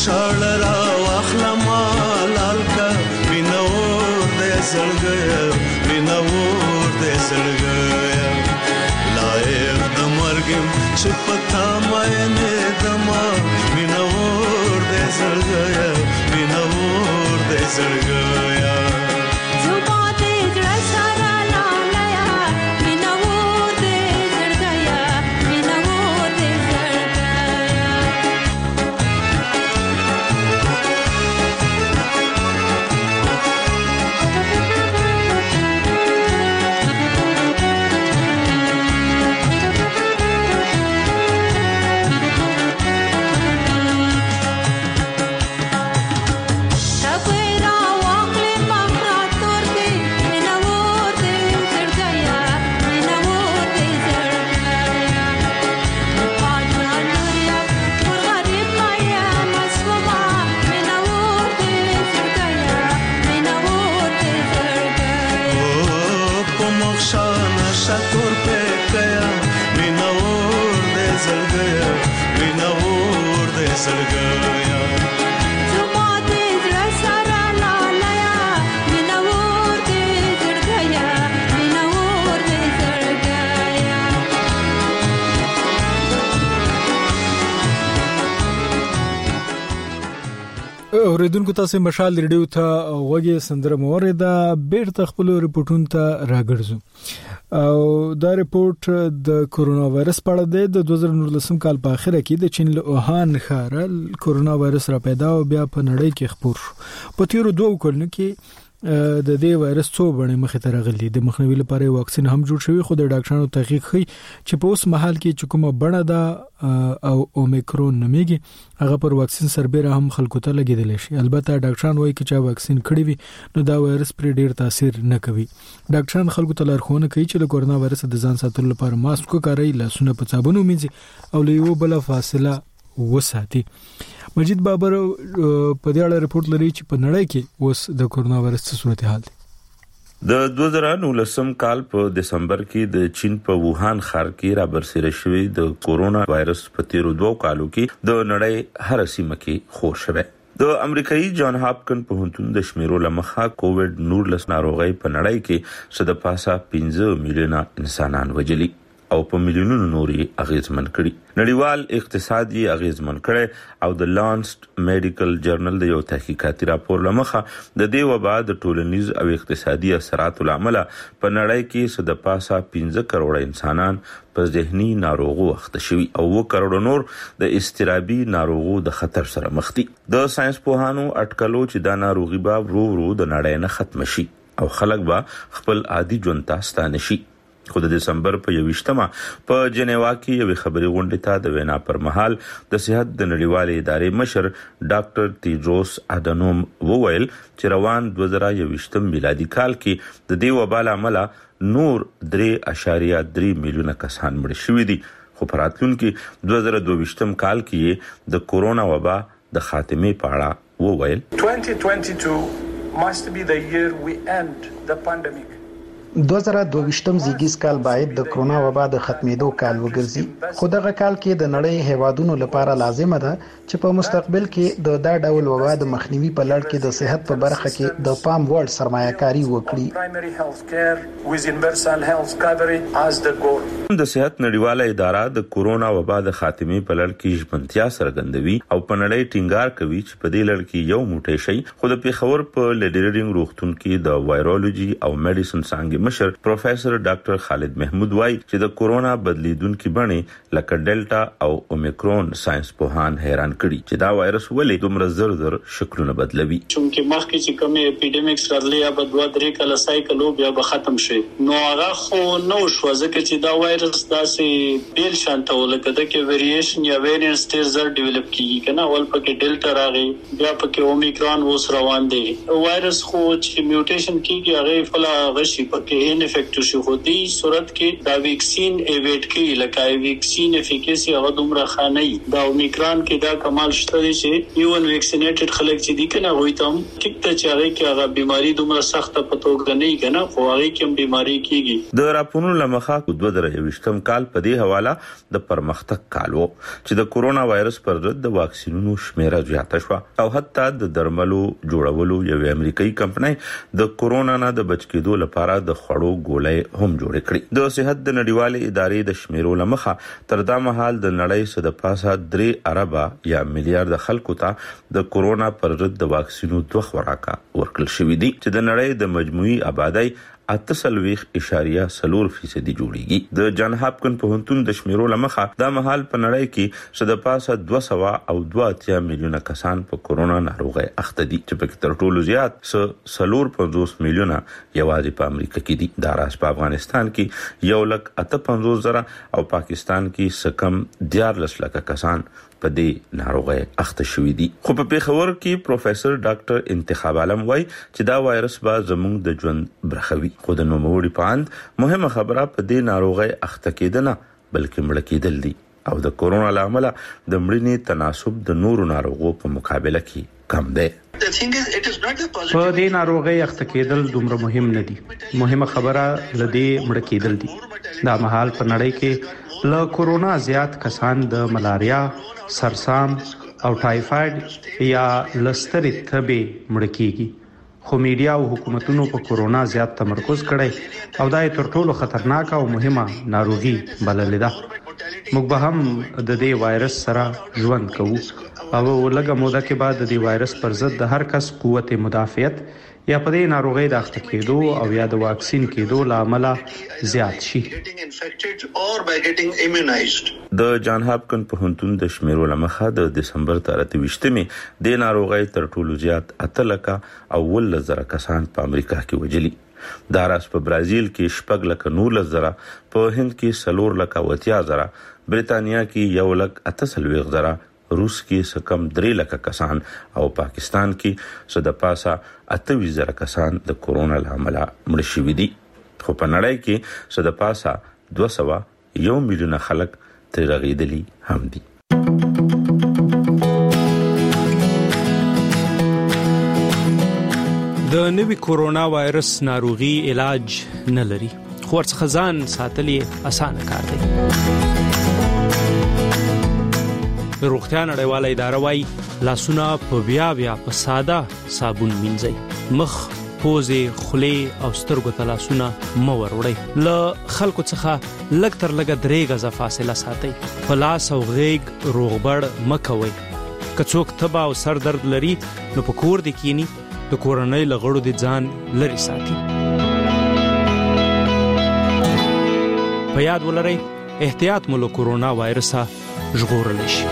Speaker 3: شاړه را واخلما لالکا مینور دې زړګیا مینور دې زړګیا لایق د مرګم چې پتا مې نه دما مینور دې زړګیا مینور دې زړګیا
Speaker 1: اوریدونکو تاسو مشال ریډیو ته وګورئ سندره موریدا بیرته خپل ریپورتونو ته راګرځو او دا ریپورت د کورونا وایرس په اړه د 2019 کال په اخر کې د چین له اوهان ښار کورونا وایرس را پیدا او بیا په نړۍ کې خپور شو په تیرو 2 کلونو کې د دې وایرس څو بڼې مخې ته راغلي د مخنیوي لپاره واکسین هم جوړ شوی خو د ډاکټرانو تحقیق ښيي چې په اوس مهال کې چې کومه بڼه ده او اومیکرون نوميږي هغه پر واکسین سربېره هم خلکو ته لګیدل شي البته ډاکټران وایي چې واکسین کړی وي نو دا وایرس پر ډیر تاثیر نه کوي ډاکټران خلکو ته لارښوونه کوي چې له کورونا وایرس د ځان ساتلو لپاره ماسک وکاروي لاسونه په صابون ومینځي او له یو بل فاصله وساتي مجید بابر په دې اړه ریپورت لري چې په نړۍ کې اوس د کورونا وایرس صورتحال دی
Speaker 4: د 2019 کال په دسمبر کې د چین په ووهان ښار کې را برسېره شوی د کورونا وایرس په تیرو 2 کالو کې د نړۍ هر سیمه کې خور شوی د امریکایي جان هاپکن پوهنتون د شمیرو لمخه کووډ 19 ناروغي په نړۍ کې صد پاسه 15 میلیونه انسانان وجلي او په میلیونونو نوري اغیزمن کړي نړیوال اقتصادي اغیزمن کړي او د لانسټ میډیکل جرنل د یو تحقیقاتي راپور لمخه د دې وبا د ټولنیز او اقتصادي اثرات العمله په نړۍ کې صد پاسه 15 کروڑ انسانان په ذهني ناروغو اخته شوي او 1 کروڑ نور د استرابي ناروغو د خطر سره مخ دي د ساينس پوهانو اټکلو چې دا ناروغي به ورو د نړۍ نه ختم شي او خلک به خپل عادي ژوند ته ستانه شي خو د دسمبر په 28مه په جنیوا کې یو خبري غونډه ته د وینا پر مهال د صحت د نړیوالې ادارې مشر ډاکټر تیدروس اډانوم وویل چې روان 2021 میلادي کال کې د دې وبا عمله نور 3.3 میلیونه کسان مړ شوي دي خو په راتلونکي 2022 کال کې د کورونا وبا د خاتمه په اړه وویل
Speaker 6: 2022 must be the year we end the pandemic
Speaker 7: 2022 زیږیز کال باید د کرونا وبا د ختمېدو کال وګرځي خو دغه کال کې د نړۍ هیوادونو لپاره لازمه ده چې په مستقبل کې د دا ډول وبا د مخنیوي په لړ کې د صحت په برخه کې د پام وړ سرمایه‌کاري وکړي
Speaker 4: د صحت نړیواله اداره د کورونا وبا د خاتمه په لړ کې ژمنتیا څرګندوي او په نړۍ ټینګار کوي چې په دې لړ کې یو موټی شي خو د پیښور په لیډرینګ روغتون کې د وایرولوژي او میډیسن څنګه مشر پروفیسور ډاکټر خالد محمود وای چې د کورونا بدلیدونکو بڼې لکه ډیلټا او اومیکرون ساينس پوهان حیران کړي چې دا وایرس ولې دومره زر شکلونه بدلوي
Speaker 8: چې مخکې چې کوم اپیډیمیکس راغلی یا په 2-3 کال سایکل بیا به ختم شي نو هغه خو نو شو ځکه چې دا وایرس داسې بیل شانته ولکه د کې ویریشن یا ویریانټ ډیر زر ډیولپ کیږي کنه ول پکې ډیلټا راغی بیا پکې اومیکرون اوس روان دی وایرس خو چې میوټیشن کیږي هغه فلا غشي پکې کې ان افیکټ شي خو دې صورت کې دا ویکسین ایویټ کې لکه ویکسین افیکیسی هغه دومره خاني دا اومیکرون کې دا کمال شته چې ایون ویکسینیټډ خلک چې دي کنه وای ته ټیک ته چې هغه بیماری دومره سخته پتوګ نه کنه خو هغه کې بیماری کیږي.
Speaker 4: د راپورونو لمخه 2023م کال په دې حواله د پرمختګ کال وو چې د کورونا وایرس پر ضد د واکسینونو شمیره زیاته شو او حتی د درملو جوړولو یو امریکایي کمپنۍ د کورونا نه د بچ کېدو لپاره د خړو ګولۍ هم جوړ کړې. د صحت د نړیوالې ادارې د شمیرو لمخه تر دا مهال د نړۍ څخه د پاسه 3 ارب یا میلیارډ خلکو ته د کورونا پر ضد د واکسینو 2 خوراکه ورکړل شوې دي چې د نړۍ د مجموعي آبادی 8.4% جوړیږي. د جان هاپکن پوهنتون د شمیرو لمخه دا مهال په نړۍ کې صد پاسه 202 میلیونه کسان په کورونا ناروغي اخته دي چې په تر ټولو زیات 350 میلیونه یوازې په امریکا کې دي. دا راس په افغانستان کې 1,58,000 او پاکستان کې سکم 14 لک کسان په دې ناروغي اخته شوې دي. خو په پیښور کې پروفیسور ډاکټر انتخاب عالم وای چې دا وایرس به زموږ د ژوند برخوي. خو د نوموړي پاند مهمه خبره په دې ناروغي اخته کېدنه بلکې مړ کېدل دي او د کورونا لامل د مړینې تناسب د نورو ناروغو په مقابله کې کم دی.
Speaker 10: په دې ناروغي اخته کېدل دومره مهم نه دي. مهمه خبره لدې مړ کېدل دي. دا مهال په نړۍ کې له کورونا زیات کسان د ملاریا، سرسام او ټایفاید یا لستري تبه مړ کیږي. خو میډیا او حکومتونو په کورونا زیات تمرکز کړی او دا تر ټولو خطرناک او مهمه ناروغي بللې ده. موږ به هم د دې وایرس سره ژوند کوو او لږه موده کې بعد د دې وایرس پر ضد د هر کس قوت مدافعت یا په دې ناروغي د اخته کېدو او یا د واکسین کېدو لامل زیات شي.
Speaker 4: د جان هاپکن پوهنتون د شمیرو لمخه د دسمبر 28مې د ناروغي تر ټولو زیات 8 لک او 1000 کسان په امریکا کې وجلي. دا راس په برازیل کې 6 لک 9,000، په هند کې 4 لک 80,000، بریتانیا کې 1,48,000، روس کې سکم 3 لک کسان او پاکستان کې صد پاسه 28,000 کسان د کورونا لامل مړ شوي دي. خو په نړۍ کې صد پاسه 201 میلیونه خلک تر رغیدلی هم دي.
Speaker 19: د نوي کورونا وایرس ناروغي علاج نه لري خو ورڅخه ځان ساتلې اسانه کار دی. روغتیا نړیواله اداره وايي لاسونه په بیا په ساده صابون مینځئ. مخ، پوزې، خولې او سترګو ته لاسونه مه وروړئ. له خلکو څخه لږ تر لږه 3 غزه فاصله ساتئ. په لاس او غېږ روغبړ مه کوئ. که څوک تبه او سر درد لري نو په کور دې کینی د کورنۍ له غړو د ځان لري ساتي. په یاد ولرئ احتیاط مو له کورونا وایرسه ژغورلی شي.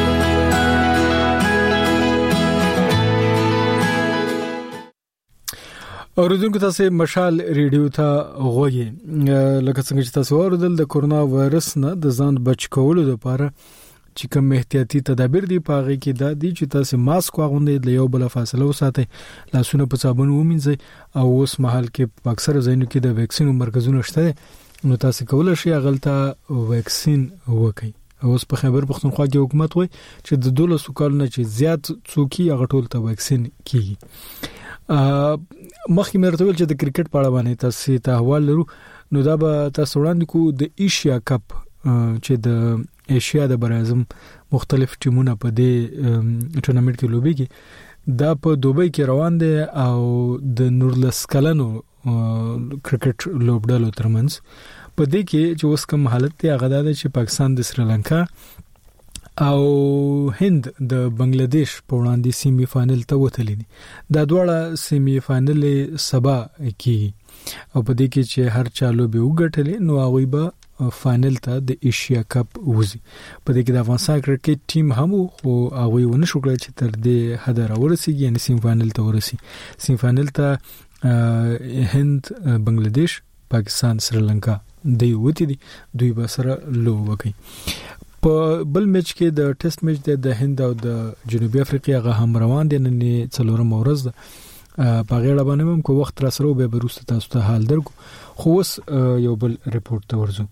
Speaker 1: اوریدونکو تاسو مشال ریډیو ته غوږی لکه څنګه چې تاسو اوریدل د کورونا وایرس نه د ځان بچ کولو لپاره چې کوم احتیاطي تدابیر دي پاغي کې دا دي چې تاسو ماسک واغوندئ، د یو بل فاصله وساتئ، لاسونه په صابون ومینځئ او اوس مهال کې په اکثر ځایونو کې د ویکسین مرکزونه شته نو تاسو کولای شئ غلطه ویکسین وکړئ. اوس په خیبر پختونخوا کې حکومت وایي چې د 12 کالونو چې زیات څوکي هغه ټول ته ویکسین کیږي. مخکې مرته ویل چې د کرکټ په اړه باندې تاسو ته حواله لرو نو دا به تاسو وړاندې کو د ایشیا کپ چې د ایشیا د برازم مختلف ټیمونه په دې ټورنمنت کې لوبيږي. دا په دوبۍ کې روان دي او د نورلس کلنو کرکټ لوبډالو ترمنځ په دې کې چې اوس کوم حالت دی هغه د چې پاکستان د سریلانکا او هند د بنگلاديش په وړاندې سیمي فائنل ته وتلی دي. دا دواړه سیمي فائنل سبا کې او په دې کې چې هر چا لوبي وګټلې نو هغه به فائنل ته د ایشیا کپ وځي. په دې کې د افغانستان کرکټ ټیم هم خو هغه ونه شو کړی چې تر دې حد راورسیږي یعنی سیمي فائنل ته ورسي. سیمي فائنل ته هند، بنگلاديش، پاکستان، سریلانکا دوی وتی دي، دوی به سره لوبه کوي. په بل میچ کې د ټیسټ میچ د هند او د جنوبي افریقا هغه هم روان دي. نن څلورم ورځ ده په غیړه باندې هم کو وخت را سره به بروست تاسو ته حال درکو خو اوس یو بل ریپورت ته ورزو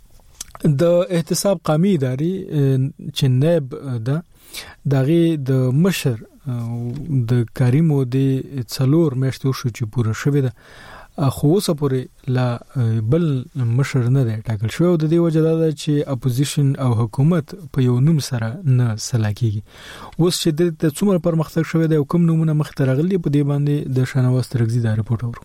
Speaker 1: د احتساب قومي ادارې چې نائب ده دغه د مشر د کریمو د څلور میاشتو شو چې پوره شوه ده خو اوسه پورې لا بل مشر نه دی ټاکل شوی د دې وجه دا چې اپوزیشن او حکومت په یو نوم سره نه سلاکیږي اوس چې د څومره پرمختګ شوی دی او کوم نمونه مخ ته راغلي په دې باندې د شانواز ترغزي دا رپورت ورو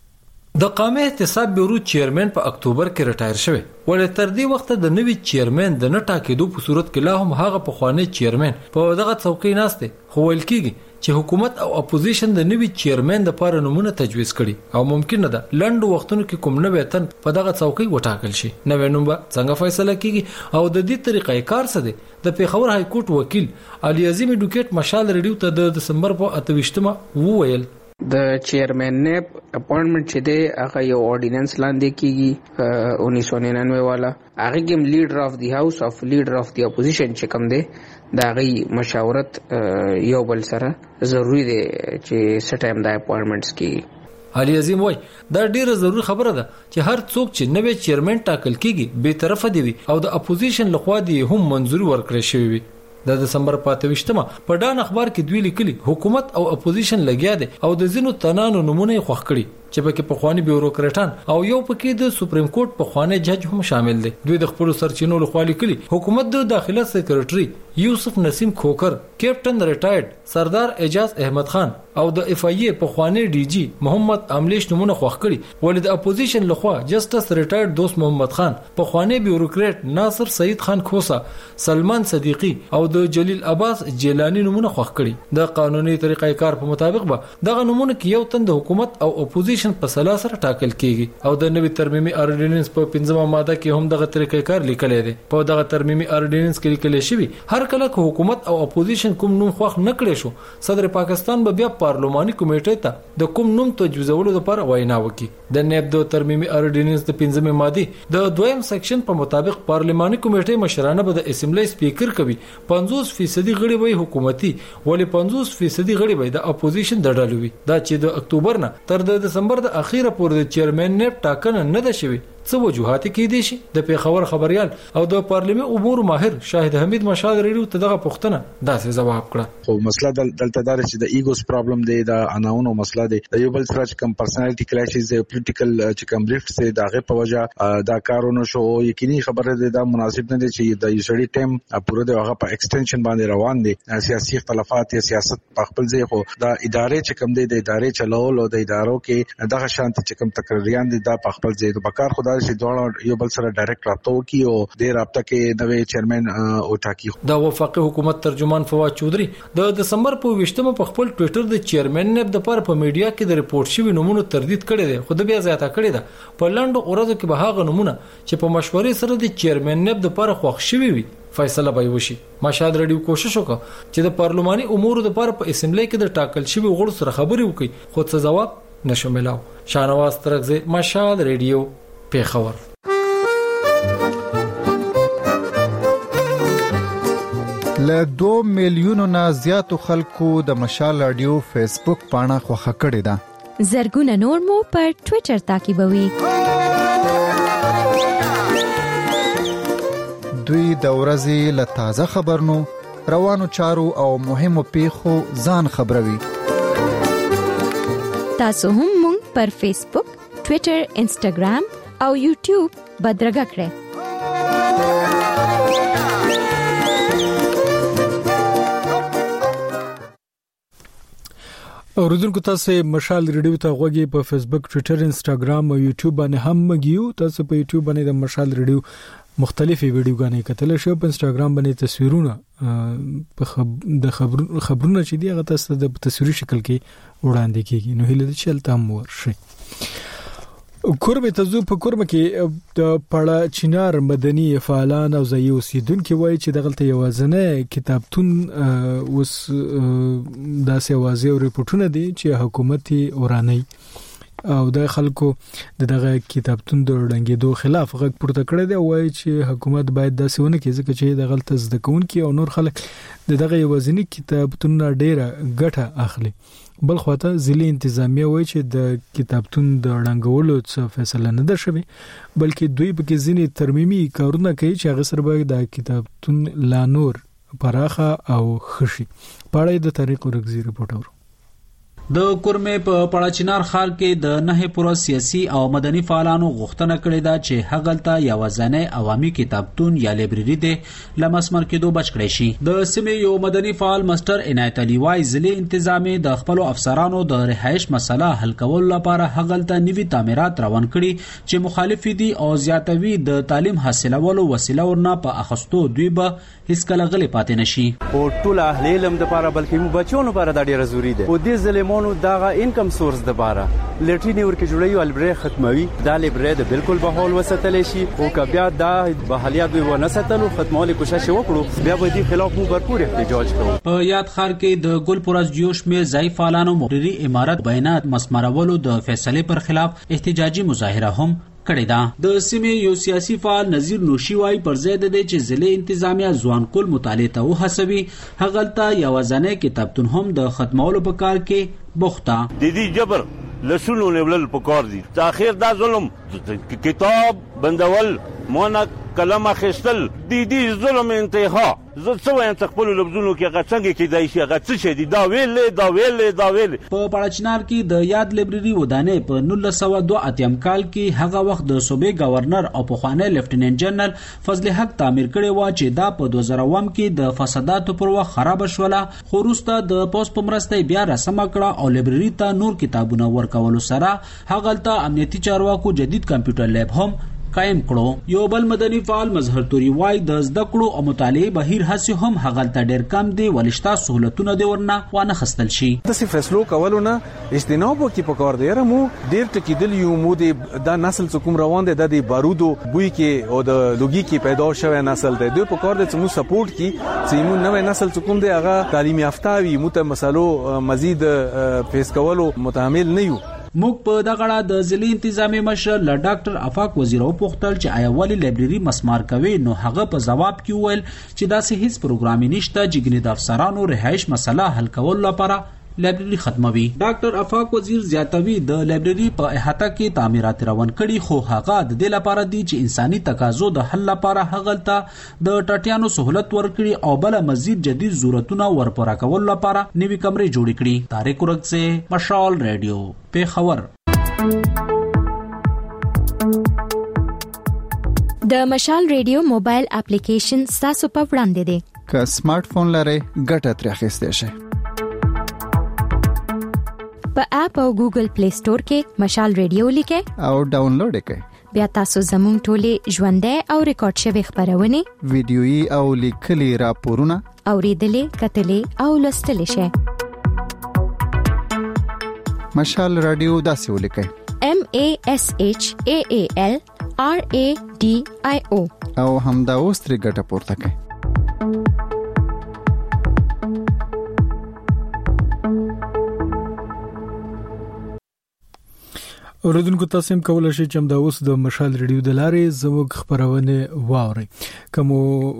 Speaker 11: د قومي احتساب بیورو چیرمن په اکتوبر کې ریټایر شوی ولې تر دې وخت د نوی چیرمن د نه ټاکېدو په صورت کې لا هم هغه په خواني چیرمن په دغه څوکۍ ناشته خو ویل کیږي چې حکومت او اپوزیشن د نوی چیرمن د لپاره نمونه تجویز کړي او ممکن ده لنډ وختونو کې کوم نه ویتن په دغه څوکۍ وټاکل شي نو نوم به څنګه فیصله کیږي او د دې طریقې کار څه دی د پیښور های کورټ وکیل علي عظیم اډوکیټ مشال ریډیو ته د دسمبر په 28مه وویل
Speaker 12: د چیرمن نه اپوینټمنت چې دی هغه یو اورډیننس لاندې کیږي 1999 والا هغه کوم لیډر اف دی هاوس اف لیډر اف دی اپوزیشن چې کوم دی دا غي مشاورت یو بل سره ضروری دی چې سټایم د اپوینټمنټس کیږي
Speaker 11: علي عظیم وای دا ډیره ضروری خبره ده چې هر څوک چې نوې چیرمن ټاکل کیږي به طرفه دی او د اپوزیشن لخوا دی هم منځوري ورکړی شوی وي د دسمبر 28مه په ډان اخبار کې دوی لیکلي حکومت او اپوزیشن لګیا دي او د زینو تنانو نمونه خوښ کړي چې پکې په خواني بیوروکراټان او یو پکې د سپریم کورټ په خواني جج هم شامل دي دوی د خپل سرچینو لخوا لیکلي حکومت د داخله سیکریټري یوسف نسیم کھوکر کیپټن ریټایرډ سردار اعجاز احمد خان او د اف ای په خواني ډي جی محمد املیش نمونه خوښ کړي ولې د اپوزیشن لخوا جسټس ریټایرډ دوست محمد خان په خواني بیوروکراټ ناصر سعید خان خوسا سلمان صدیقی او د جلیل عباس جیلانی نمونه خوښ کړي د قانوني طریقې کار په مطابق به دغه نمونه کې یو تن د حکومت او اپوزیشن په سلاسره ټاکل کیږي او د نوي ترمیمي اورډیننس په 15مه ماده کې هم دغه طریقې کار لیکل دي په دغه ترمیمي اورډیننس کې لیکل شوی هر کله چې حکومت او اپوزیشن کوم نوم خوښ نه کړي شو صدر پاکستان به بیا پارلماني کمیټې ته د کوم نوم تجویزولو لپاره وینا وکړي د نیب د ترمیمي اورډیننس د 15مه ماده د دویم سیکشن په مطابق پارلماني کمیټې مشرانه به د اسمبلی سپیکر کوي 50% غړي وي حکومتي ولې 50% غړي وي د اپوزیشن د ډلو وي دا چې د اکتوبر نه تر د دسمبر د اخیره پورې د چیرمن نیب ټاکنه نه ده شوی څه وجوهات کې دي شي د پیښور خبريال او د پارلمان امور ماهر شاهد حمید مشال ریډیو ته دغه پوښتنه داسې جواب کړه
Speaker 13: خو مسله دلته دار چې د ایګوس پرابلم دی د اناونو مسله دی د یو بل سره چې کم پرسنالټي کلیشز د پولیټیکل چې کم ریفټ سي دغه په وجه دا کارونه شو یقیني خبره ده دا مناسب نه دي چې د یوشړی ټیم پوره د هغه په ایکستنشن باندې روان دي سیاسي اختلافات یا سیاست په خپل ځای خو د ادارې چې کم دي د ادارې چلول او د ادارو کې دغه شانتي چې کم تقریریان دي دا په خپل ځای د بکار خدای چې دوه یو بل سره ډایرکټ رابطه وکي او د رابطه کې نوې چیرمن او ټاکی
Speaker 11: د وفاقي حکومت ترجمان فواد چودري د دسمبر په 20مه په خپل ټوئیټر د چیرمن نه د پر په میډیا کې د ریپورت شوی نمونه تردید کړي دي خو د بیا زیاته کړي ده په لندو اورزو کې به هغه نمونه چې په مشورې سره د چیرمن نه د پر خوښ شوی وي فیصله به وشي مشاد ریډیو کوشش وکړه چې د پارلماني امور د پر په اسمبلی کې د ټاکل شوی غړو سره خبري وکړي خو څه جواب نشو ملاو شانواز ترغزي مشاد ریډیو پیښور
Speaker 9: له 2 میلیونو نه زیاتو خلکو د مشال رادیو فیسبوک پاڼه خوښه کړې ده
Speaker 24: زرګونه نور مو پر ټوئیټر تعقیبوي
Speaker 9: دوی د ورځې له تازه خبرونو روانو چارو او مهمو پیښو ځان خبروي
Speaker 24: تاسو هم مونږ پر فیسبوک ټوئیټر انسټاګرام او یوټیوب بدرګه کړئ
Speaker 1: اوریدونکو تاسو مشال ریډیو ته غوږی په فیسبوک ټوئیټر انسټاګرام او یوټیوب باندې هم مګیو تاسو په یوټیوب باندې د مشال ریډیو مختلفي ویډیوګانې کتل شو په انسټاګرام باندې تصویرونه د خبرونه چې دی هغه تاسو د تصویري شکل کې وړاندې کیږي نو هله د چلته هم ورشي کوربه تاسو په کوربه کې د پړه چینار مدني فعالان او ځای اوسیدونکو وایي چې دغلته یوازنه کتابتون اوس داسې واضح ریپورتونه دي چې حکومتي اوراني او د خلکو دغه کتابتون د ړنګېدو خلاف غږ پورته کړی دی، وایي چې حکومت باید داسې ونه کړي ځکه چې د غلطه زده کوونکي او نور خلک دغه یوازینی کتابتون ډیره ګټه اخلي. بل خواته ضلعي انتظامیه وایي چې د کتابتون د ړنګولو څه فیصله نه ده شوې، بلکې دوی به ځینې ترمیمي کارونه کوي چې هغه سره به د کتابتون لا نور پراخه او خشي. پاړې د طریق ورغزي رپورټ اورو.
Speaker 14: د کورمې په پړاچینار ښار کې د نه پوره سیاسي او مدني فعالانو غوښتنه کړې ده چې هغلته یوازینی عوامي کتابتون یا لایبرری د لمسمر کېدو بچ کړی شي. د سیمې یو مدني فعال مستر عنایت علي وای ضلعي انتظامیه د خپل افسرانو د رهایش مسله حل کولو لپاره هغلته نوي تعمیرات روان کړي چې مخالف دي او زیاتوي د تعلیم حاصلولو وسیله ورنه په اخستو دوی به هیڅ کله غلي پاتې نشي.
Speaker 15: او ټول اهل علم د لپاره بلکې بچونو لپاره د ډیره ضروری ده. او د ظلمونو دغه انکم سورس د لپاره لټرینی ورکه جوړي او البرې ختموي دا لبرې د بالکل بهول وساتل شي او کبیا د بحالیات به ونه ستلو ختمول کوشش وکړو بیا به دي خلاف مو برپور احتجاج کوو.
Speaker 14: په یاد خار کې د ګلپورز جوش مې ځای فعالانو مقرری امارت بیانات مسمرولو د فیصله پر خلاف احتجاجي مظاهره هم کړی دا. د سیمې یو سیاسي فعال نذیر نوشي وای پر ضد د چې ضلع انتظامیه ځوان کول مطالعه ته وهڅوي هغلته یوازینی کتابتون هم د ختمولو په کار کې بوخته.
Speaker 16: د دې جبر لسونو نیولل په کار دي. تاخير دا ظلم کتاب بندول مونږ کلمه خستل دي ظلم انتها زه څه وایم خپل لفظونو کې هغه څنګه کې دای شي هغه څه دي دا ویل.
Speaker 14: په پړاچنار کې د یاد لایبرری ودانې په 1902 کال کې هغه وخت د صوبې گورنر او پخوانی لیفټیننټ جنرال فضل حق تعمیر کړي و چې دا په 2001 کې د فساداتو پر وخت خراب شوله، خو وروسته د پوس په مرسته بیا رسم کړه او لایبرری ته نور کتابونه ورکول سره هغلته امنیتي چارواکو جدید کمپیوټر لیب هم قائم کړو. یو بل مدني فعال مظهر توري وای د زده کړو او مطالعه بهیر هڅه هم هغلته ډیر کم دي ولشتہ سہولتونه دی ورنه وانه خستل شي.
Speaker 17: د فیصلو کولونه اجتناب وکي په کار دی رمو ډیر ټکیدل یو مو د نسل څوک روان دي د بارودو بوی کې او د لوګي کې پیدا شوی نسل دی دوی په کار دي چې مو سپورټ کی چې مو نوې نسل څوک دی هغه تعلیم یافته وي مو ته مسالو مزید فیس کولو متحمل نه یو.
Speaker 14: موږ په دغه اړه د ضلعي انتظامیه مشر له ډاکټر افاق وزیر او پوښتل چې آیا ولې لایبرری مسمار کوي، نو هغه په جواب کې وویل چې داسې هیڅ پروګرام نشته چې ګنې د افسرانو رهایش مسله حل کول لپاره لایبرری ختموي. ډاکټر افاق وزیر زیاتوي د لایبرری په احاطه کې تعمیرات روان کړي خو هغه د دې لپاره دي چې انساني تقاضو د حل لپاره هغلته د ټاټیانو سہولت ورکړي او بل مزید جدید ضرورتونه ورپوره کول لپاره نوي کمرې جوړ کړي. طارق ورغزه، مشال ریډیو، پیښور.
Speaker 24: د مشال ریډیو موبایل اپلیکیشن تاسو په وړاندې دی.
Speaker 9: که سمارټ فون لرئ ګټه ترې اخیستئ شئ.
Speaker 24: په اپ او ګوګل پلی سٹور کې مشال ریډیو لیکئ
Speaker 9: او ډاونلوډ کړئ.
Speaker 24: بیا تاسو زموږ ټولې ژوندۍ او ریکارډ شوی خبرونه
Speaker 9: ویډیويي او لیکلي راپورونه
Speaker 24: اوریدلې کتلې او لوستلې شئ.
Speaker 9: مشال رادیو داسې ولیکئ
Speaker 24: MASHAAL RADIO
Speaker 9: او همدا اوس ترې ګټه پورته کړئ.
Speaker 1: اوریدونکو تاسو هم کولای شئ چې دا اوس د مشال ریډیو د لارې زموږ خبرونه واورئ. کوم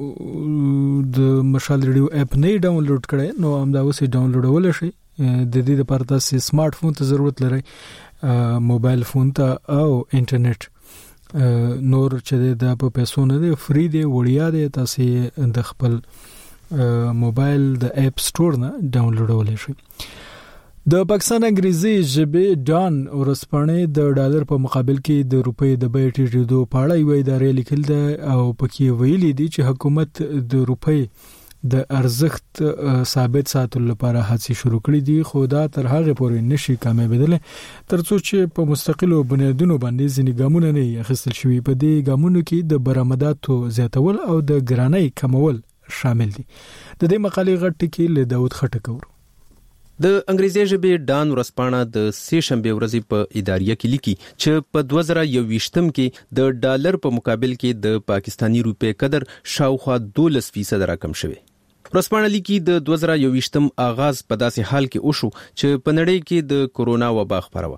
Speaker 1: د مشال ریډیو اپ نه ډاونلوډ کړئ نو هم دا اوس ډاونلوډول شئ. د دې لپاره تاسو سمارټ فون ته ضرورت لرئ، موبایل فون ته او انټرنیټ. نور چې د په پیسو نه دی، فری دی، وړیا دی. تاسو د خپل موبایل د اپ سٹور نه ډاونلوډول شئ. د پاکستان انګریزي ژبې ډان ورسپانې د ډالر په مقابل کې د روپۍ د بیې ټیټېدو په اړه یو ادارې لیکل ده او پکې ویلي دي چې حکومت د روپۍ د ارزښت ثابت ساتلو لپاره هڅې شروع کړې دي، خو دا تر هغه پورې نشي کامیابېدل ترڅو چې په مستقلو بنیادونو باندې ځینې ګامونه نه اخیستل شوي. په دې ګامونو کې د برآمداتو زیاتول او د ګرانۍ کمول شامل دي. د دې مقالې غټ ټکی له داود خټک ورو.
Speaker 18: د انګریزي ژبې ډان ورسپانه د سې شنبه ورځې په اداریه کې لیکي چې په 2021 کې د ډالر په مقابل کې د پاکستانی روپې قدر شاوخوا 12% راکم شوی. ورسپانه لیکي د 2021 آغاز په داسې حال کې وشو چې په نړۍ کې د کورونا وبا خپره و،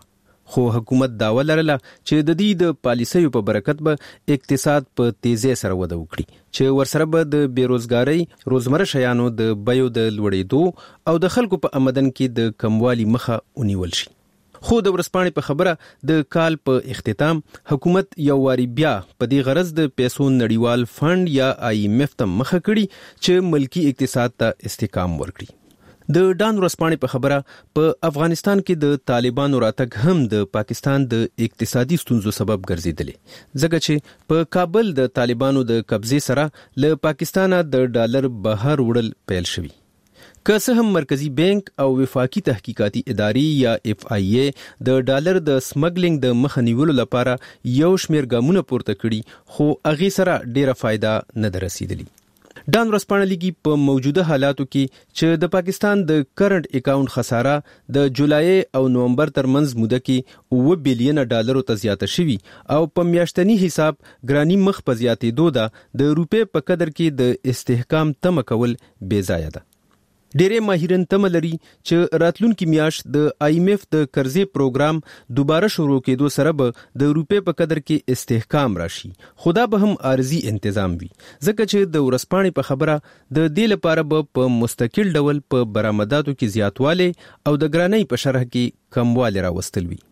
Speaker 18: خو حکومت داوا لرله چې د دې د پالیسیو په برکت به اقتصاد په تیزی سره وده وکړي چې ورسره به د بیروزګاری روزمره شیانو د بیو د لوړېدو او د خلکو په آمدن کې د کموالي مخه ونیول شي. خو د ورځپاڼې په خبره د کال په اختتام حکومت یو واری بیا په دې غرض د پیسو نړیوال فند یا IMF ته مخه کړي چې ملکی اقتصاد ته استحکام ورکړي. د ډان ورځپاڼې په خبره په افغانستان کې د طالبانو راتګ هم د پاکستان د اقتصادي ستونزو سبب ګرځیدلی، ځکه چې په کابل د طالبانو د قبضې سره له پاکستانه د ډالر بهر وړل پیل شوي. که څه هم مرکزی بانک او وفاقي تحقیقاتي ادارې یا FIA د ډالر د سمګلینګ د مخه نیولو لپاره یو شمېر ګامونه پورته کړي، خو هغې سره ډیره فایده نه ده رسیدلې. ډان ورځپاڼه لیکي په موجوده حالاتو کې چې د پاکستان د کرنٹ اکاونټ خساره د جولای او نومبر ترمنځ موده کې 9 بلین ډالرو ته زیاته شوي او په میاشتنی حساب ګرانی مخ په زیاتېدو ده د روپې په قدر کې د استحکام تمه کول بې ځایه ده. ډېرې ماهرین تمه لري چې راتلونکي میاشت د IMF د قرضې پروګرام دوباره شروع کېدو سره به د روپې په قدر کې استحکام راشي، خو دا به هم عارضي انتظام وي، ځکه چې د ورځپاڼې په خبره د دې لپاره به په مستقل ډول په برآمداتو کې زیاتوالی او د ګرانۍ په شرح کې کموالی راوستل وي.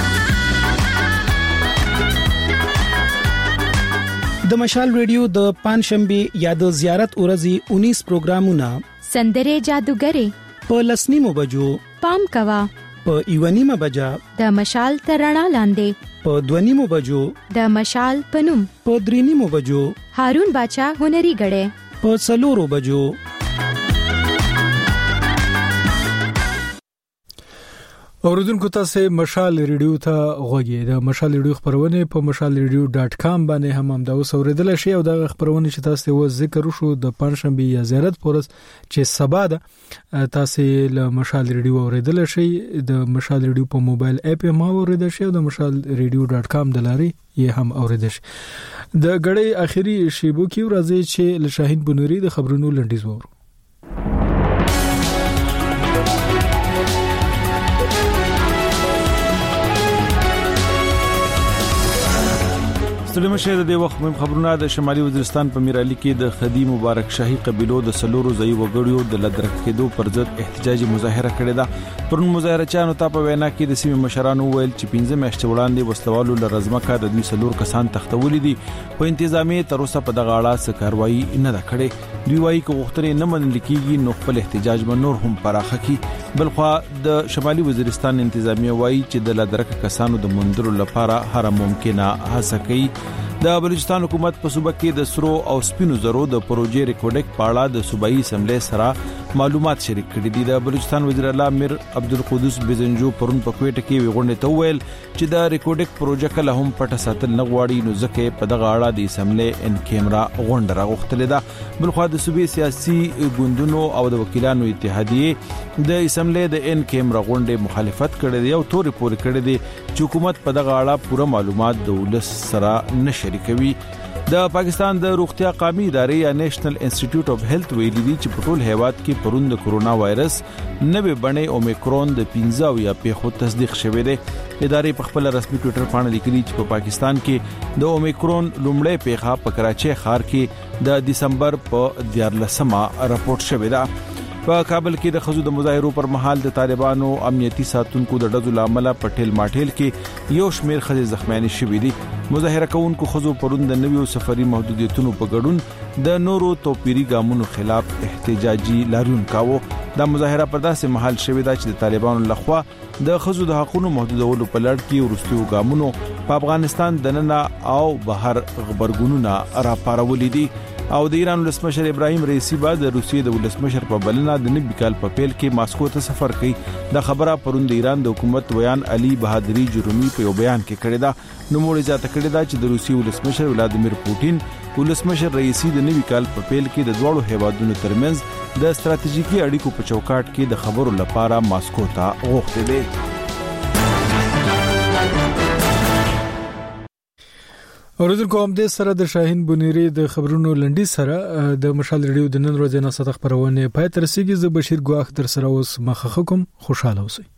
Speaker 5: د مشال ریډیو د پنځشنبه یا د زیارت ورځې 19 پروګرامونه
Speaker 24: سندره جادوګری
Speaker 5: په لسنیمو بجو
Speaker 24: پام کوا
Speaker 5: په ایونیمه بجا
Speaker 24: د مشال ترڼا لاندې
Speaker 5: په دونیمو بجو
Speaker 24: د مشال پنوم
Speaker 5: په درینیمو بجو
Speaker 24: هارون باچا هنري غړې
Speaker 5: په څلورو بجو.
Speaker 1: اوریدونکو تاسو مشال ریډیو ته غوږی د مشال ریډیو خبرونه په mashalradio.com باندې هم د اوسوریدل شي او د خبرونه چې تاسو و ذکر وشو د پنځشنبه یا زیارت پورس چې سبا ده تاسو له مشال ریډیو اوریدل شي د مشال ریډیو په موبایل اپ هم اوریدل شي او د mashalradio.com د لاري یې هم اوریدل شي. د غړې اخیری شیبو کې ورځي چې له شاهین بنوري د خبرونو لنډیز وورو.
Speaker 2: ستړي مشه د وخت مهم خبرونه د شمالي وزیرستان په میرالي کې د خدی مبارک شاهي قبيلو د سلورو ځای وګړیو د لدرک کېدو پر ضد احتجاجي مظاهره کړې ده. پرون مظاهره چانو ته په وینا کې د سیمې مشرانو ویل چې 15 میاشتې وړاندې وسلوالو لرزمکه د دوی سلور کسان تختولې دي، په انتظامی تر اوسه په دغه اړه څه کاروایی نه ده کړې. دوی وایي چې غوښتنې نه منل کېږي نو خپل احتجاج به نور هم پراخه کړي. بلخوا د شمالي وزیرستان انتظامیه وایي چې د لدرک کسانو د موندلو لپاره هر ممکنه هڅه کوي. د بلوچستان حکومت په صوبه کې د سرو او سپینو زرو د پروژې ریکورډک په اړه د صوبایي اسمبلی سره معلومات شریک کړي دي. د بلوچستان وزیر اعلی امیر عبدالقدوس بزنجو پرون په کوټه کې ویغونډه ته ویل چې د ریکورډک پروژه کله هم پټه ساتل نه غواړي، نو ځکه په دغه اړه د اسمبلی ان کیمرا غونډه راغوښتلې ده. بلخوا د صوبې سیاسي ګوندونو او د وکیلانو اتحادیه د اسمبلی د ان کیمرا غونډې مخالفت کړې دی او تورې پورې کړې دي چې حکومت په دغه اړه پوره معلومات د ولس سره نشي شریکوي. د پاکستان د روغتیا قومي ادارې یا نېشنل انسټیټیوټ اف هیلث ویلي دي چې په ټول هیواد کې پرون د کورونا وایرس نوې بڼې اومیکرون د 15 یا پیښو تصدیق شوې ده. ادارې په خپل رسمي ټوئیټر باندې لیکلي چې په پاکستان کې د اومیکرون لومړی پیښه په کراچۍ ښار کې د دسمبر په 14مه راپورټ شوې ده. په کابل کې د خزو د مظاهرو پر مهال د طالبانو امنیتي ساتونکو د ډزو لامل په ټیل ماټیل کې یو شمیر خزې زخمیان شوې دي. مظاهره کوونکو خزو پرون د نویو سفري محدودیتونو په ګډون د نورو توپیری ګامونو خلاف احتجاجي لاریون کاوه. دا مظاهره په داسې محل شوې ده چې د طالبانو لخوا د خزو د حقوقو محدودولو په لړ کې ورستیو ګامونو په افغانستان دننه او بهر خبرګونونه راپارولې دي. او د ایران ولسمشر ابراهیم رئیسی بعد د روسیې د ولسمشر په بلنه د نوي کال په پیل کې ماسکو ته سفر کوي. دا خبره پرون د ایران د حکومت ویان علي بهادری جرومی په یو بیان کې کړې ده. نو موږ ځاته کړې ده چې د روسیې ولسمشر ولادیمیر پوتین ولسمشر رئیسی د نوي کال په پیل کې د دوړو هیوادونو ترمنځ د ستراتیژیکي اړیکو په چوکاټ کې د خبرو لپاره ماسکو ته غوښتي دي.
Speaker 1: اوریدونکو هم د سره د شاهین بنيري د خبرونو لنډي سره د مشال ریډیو د نن ورځې نه ست خبرونه پای تر سیږي. ز بشیر ګواخ در سره اوس مخه کوم. خوشاله اوسئ.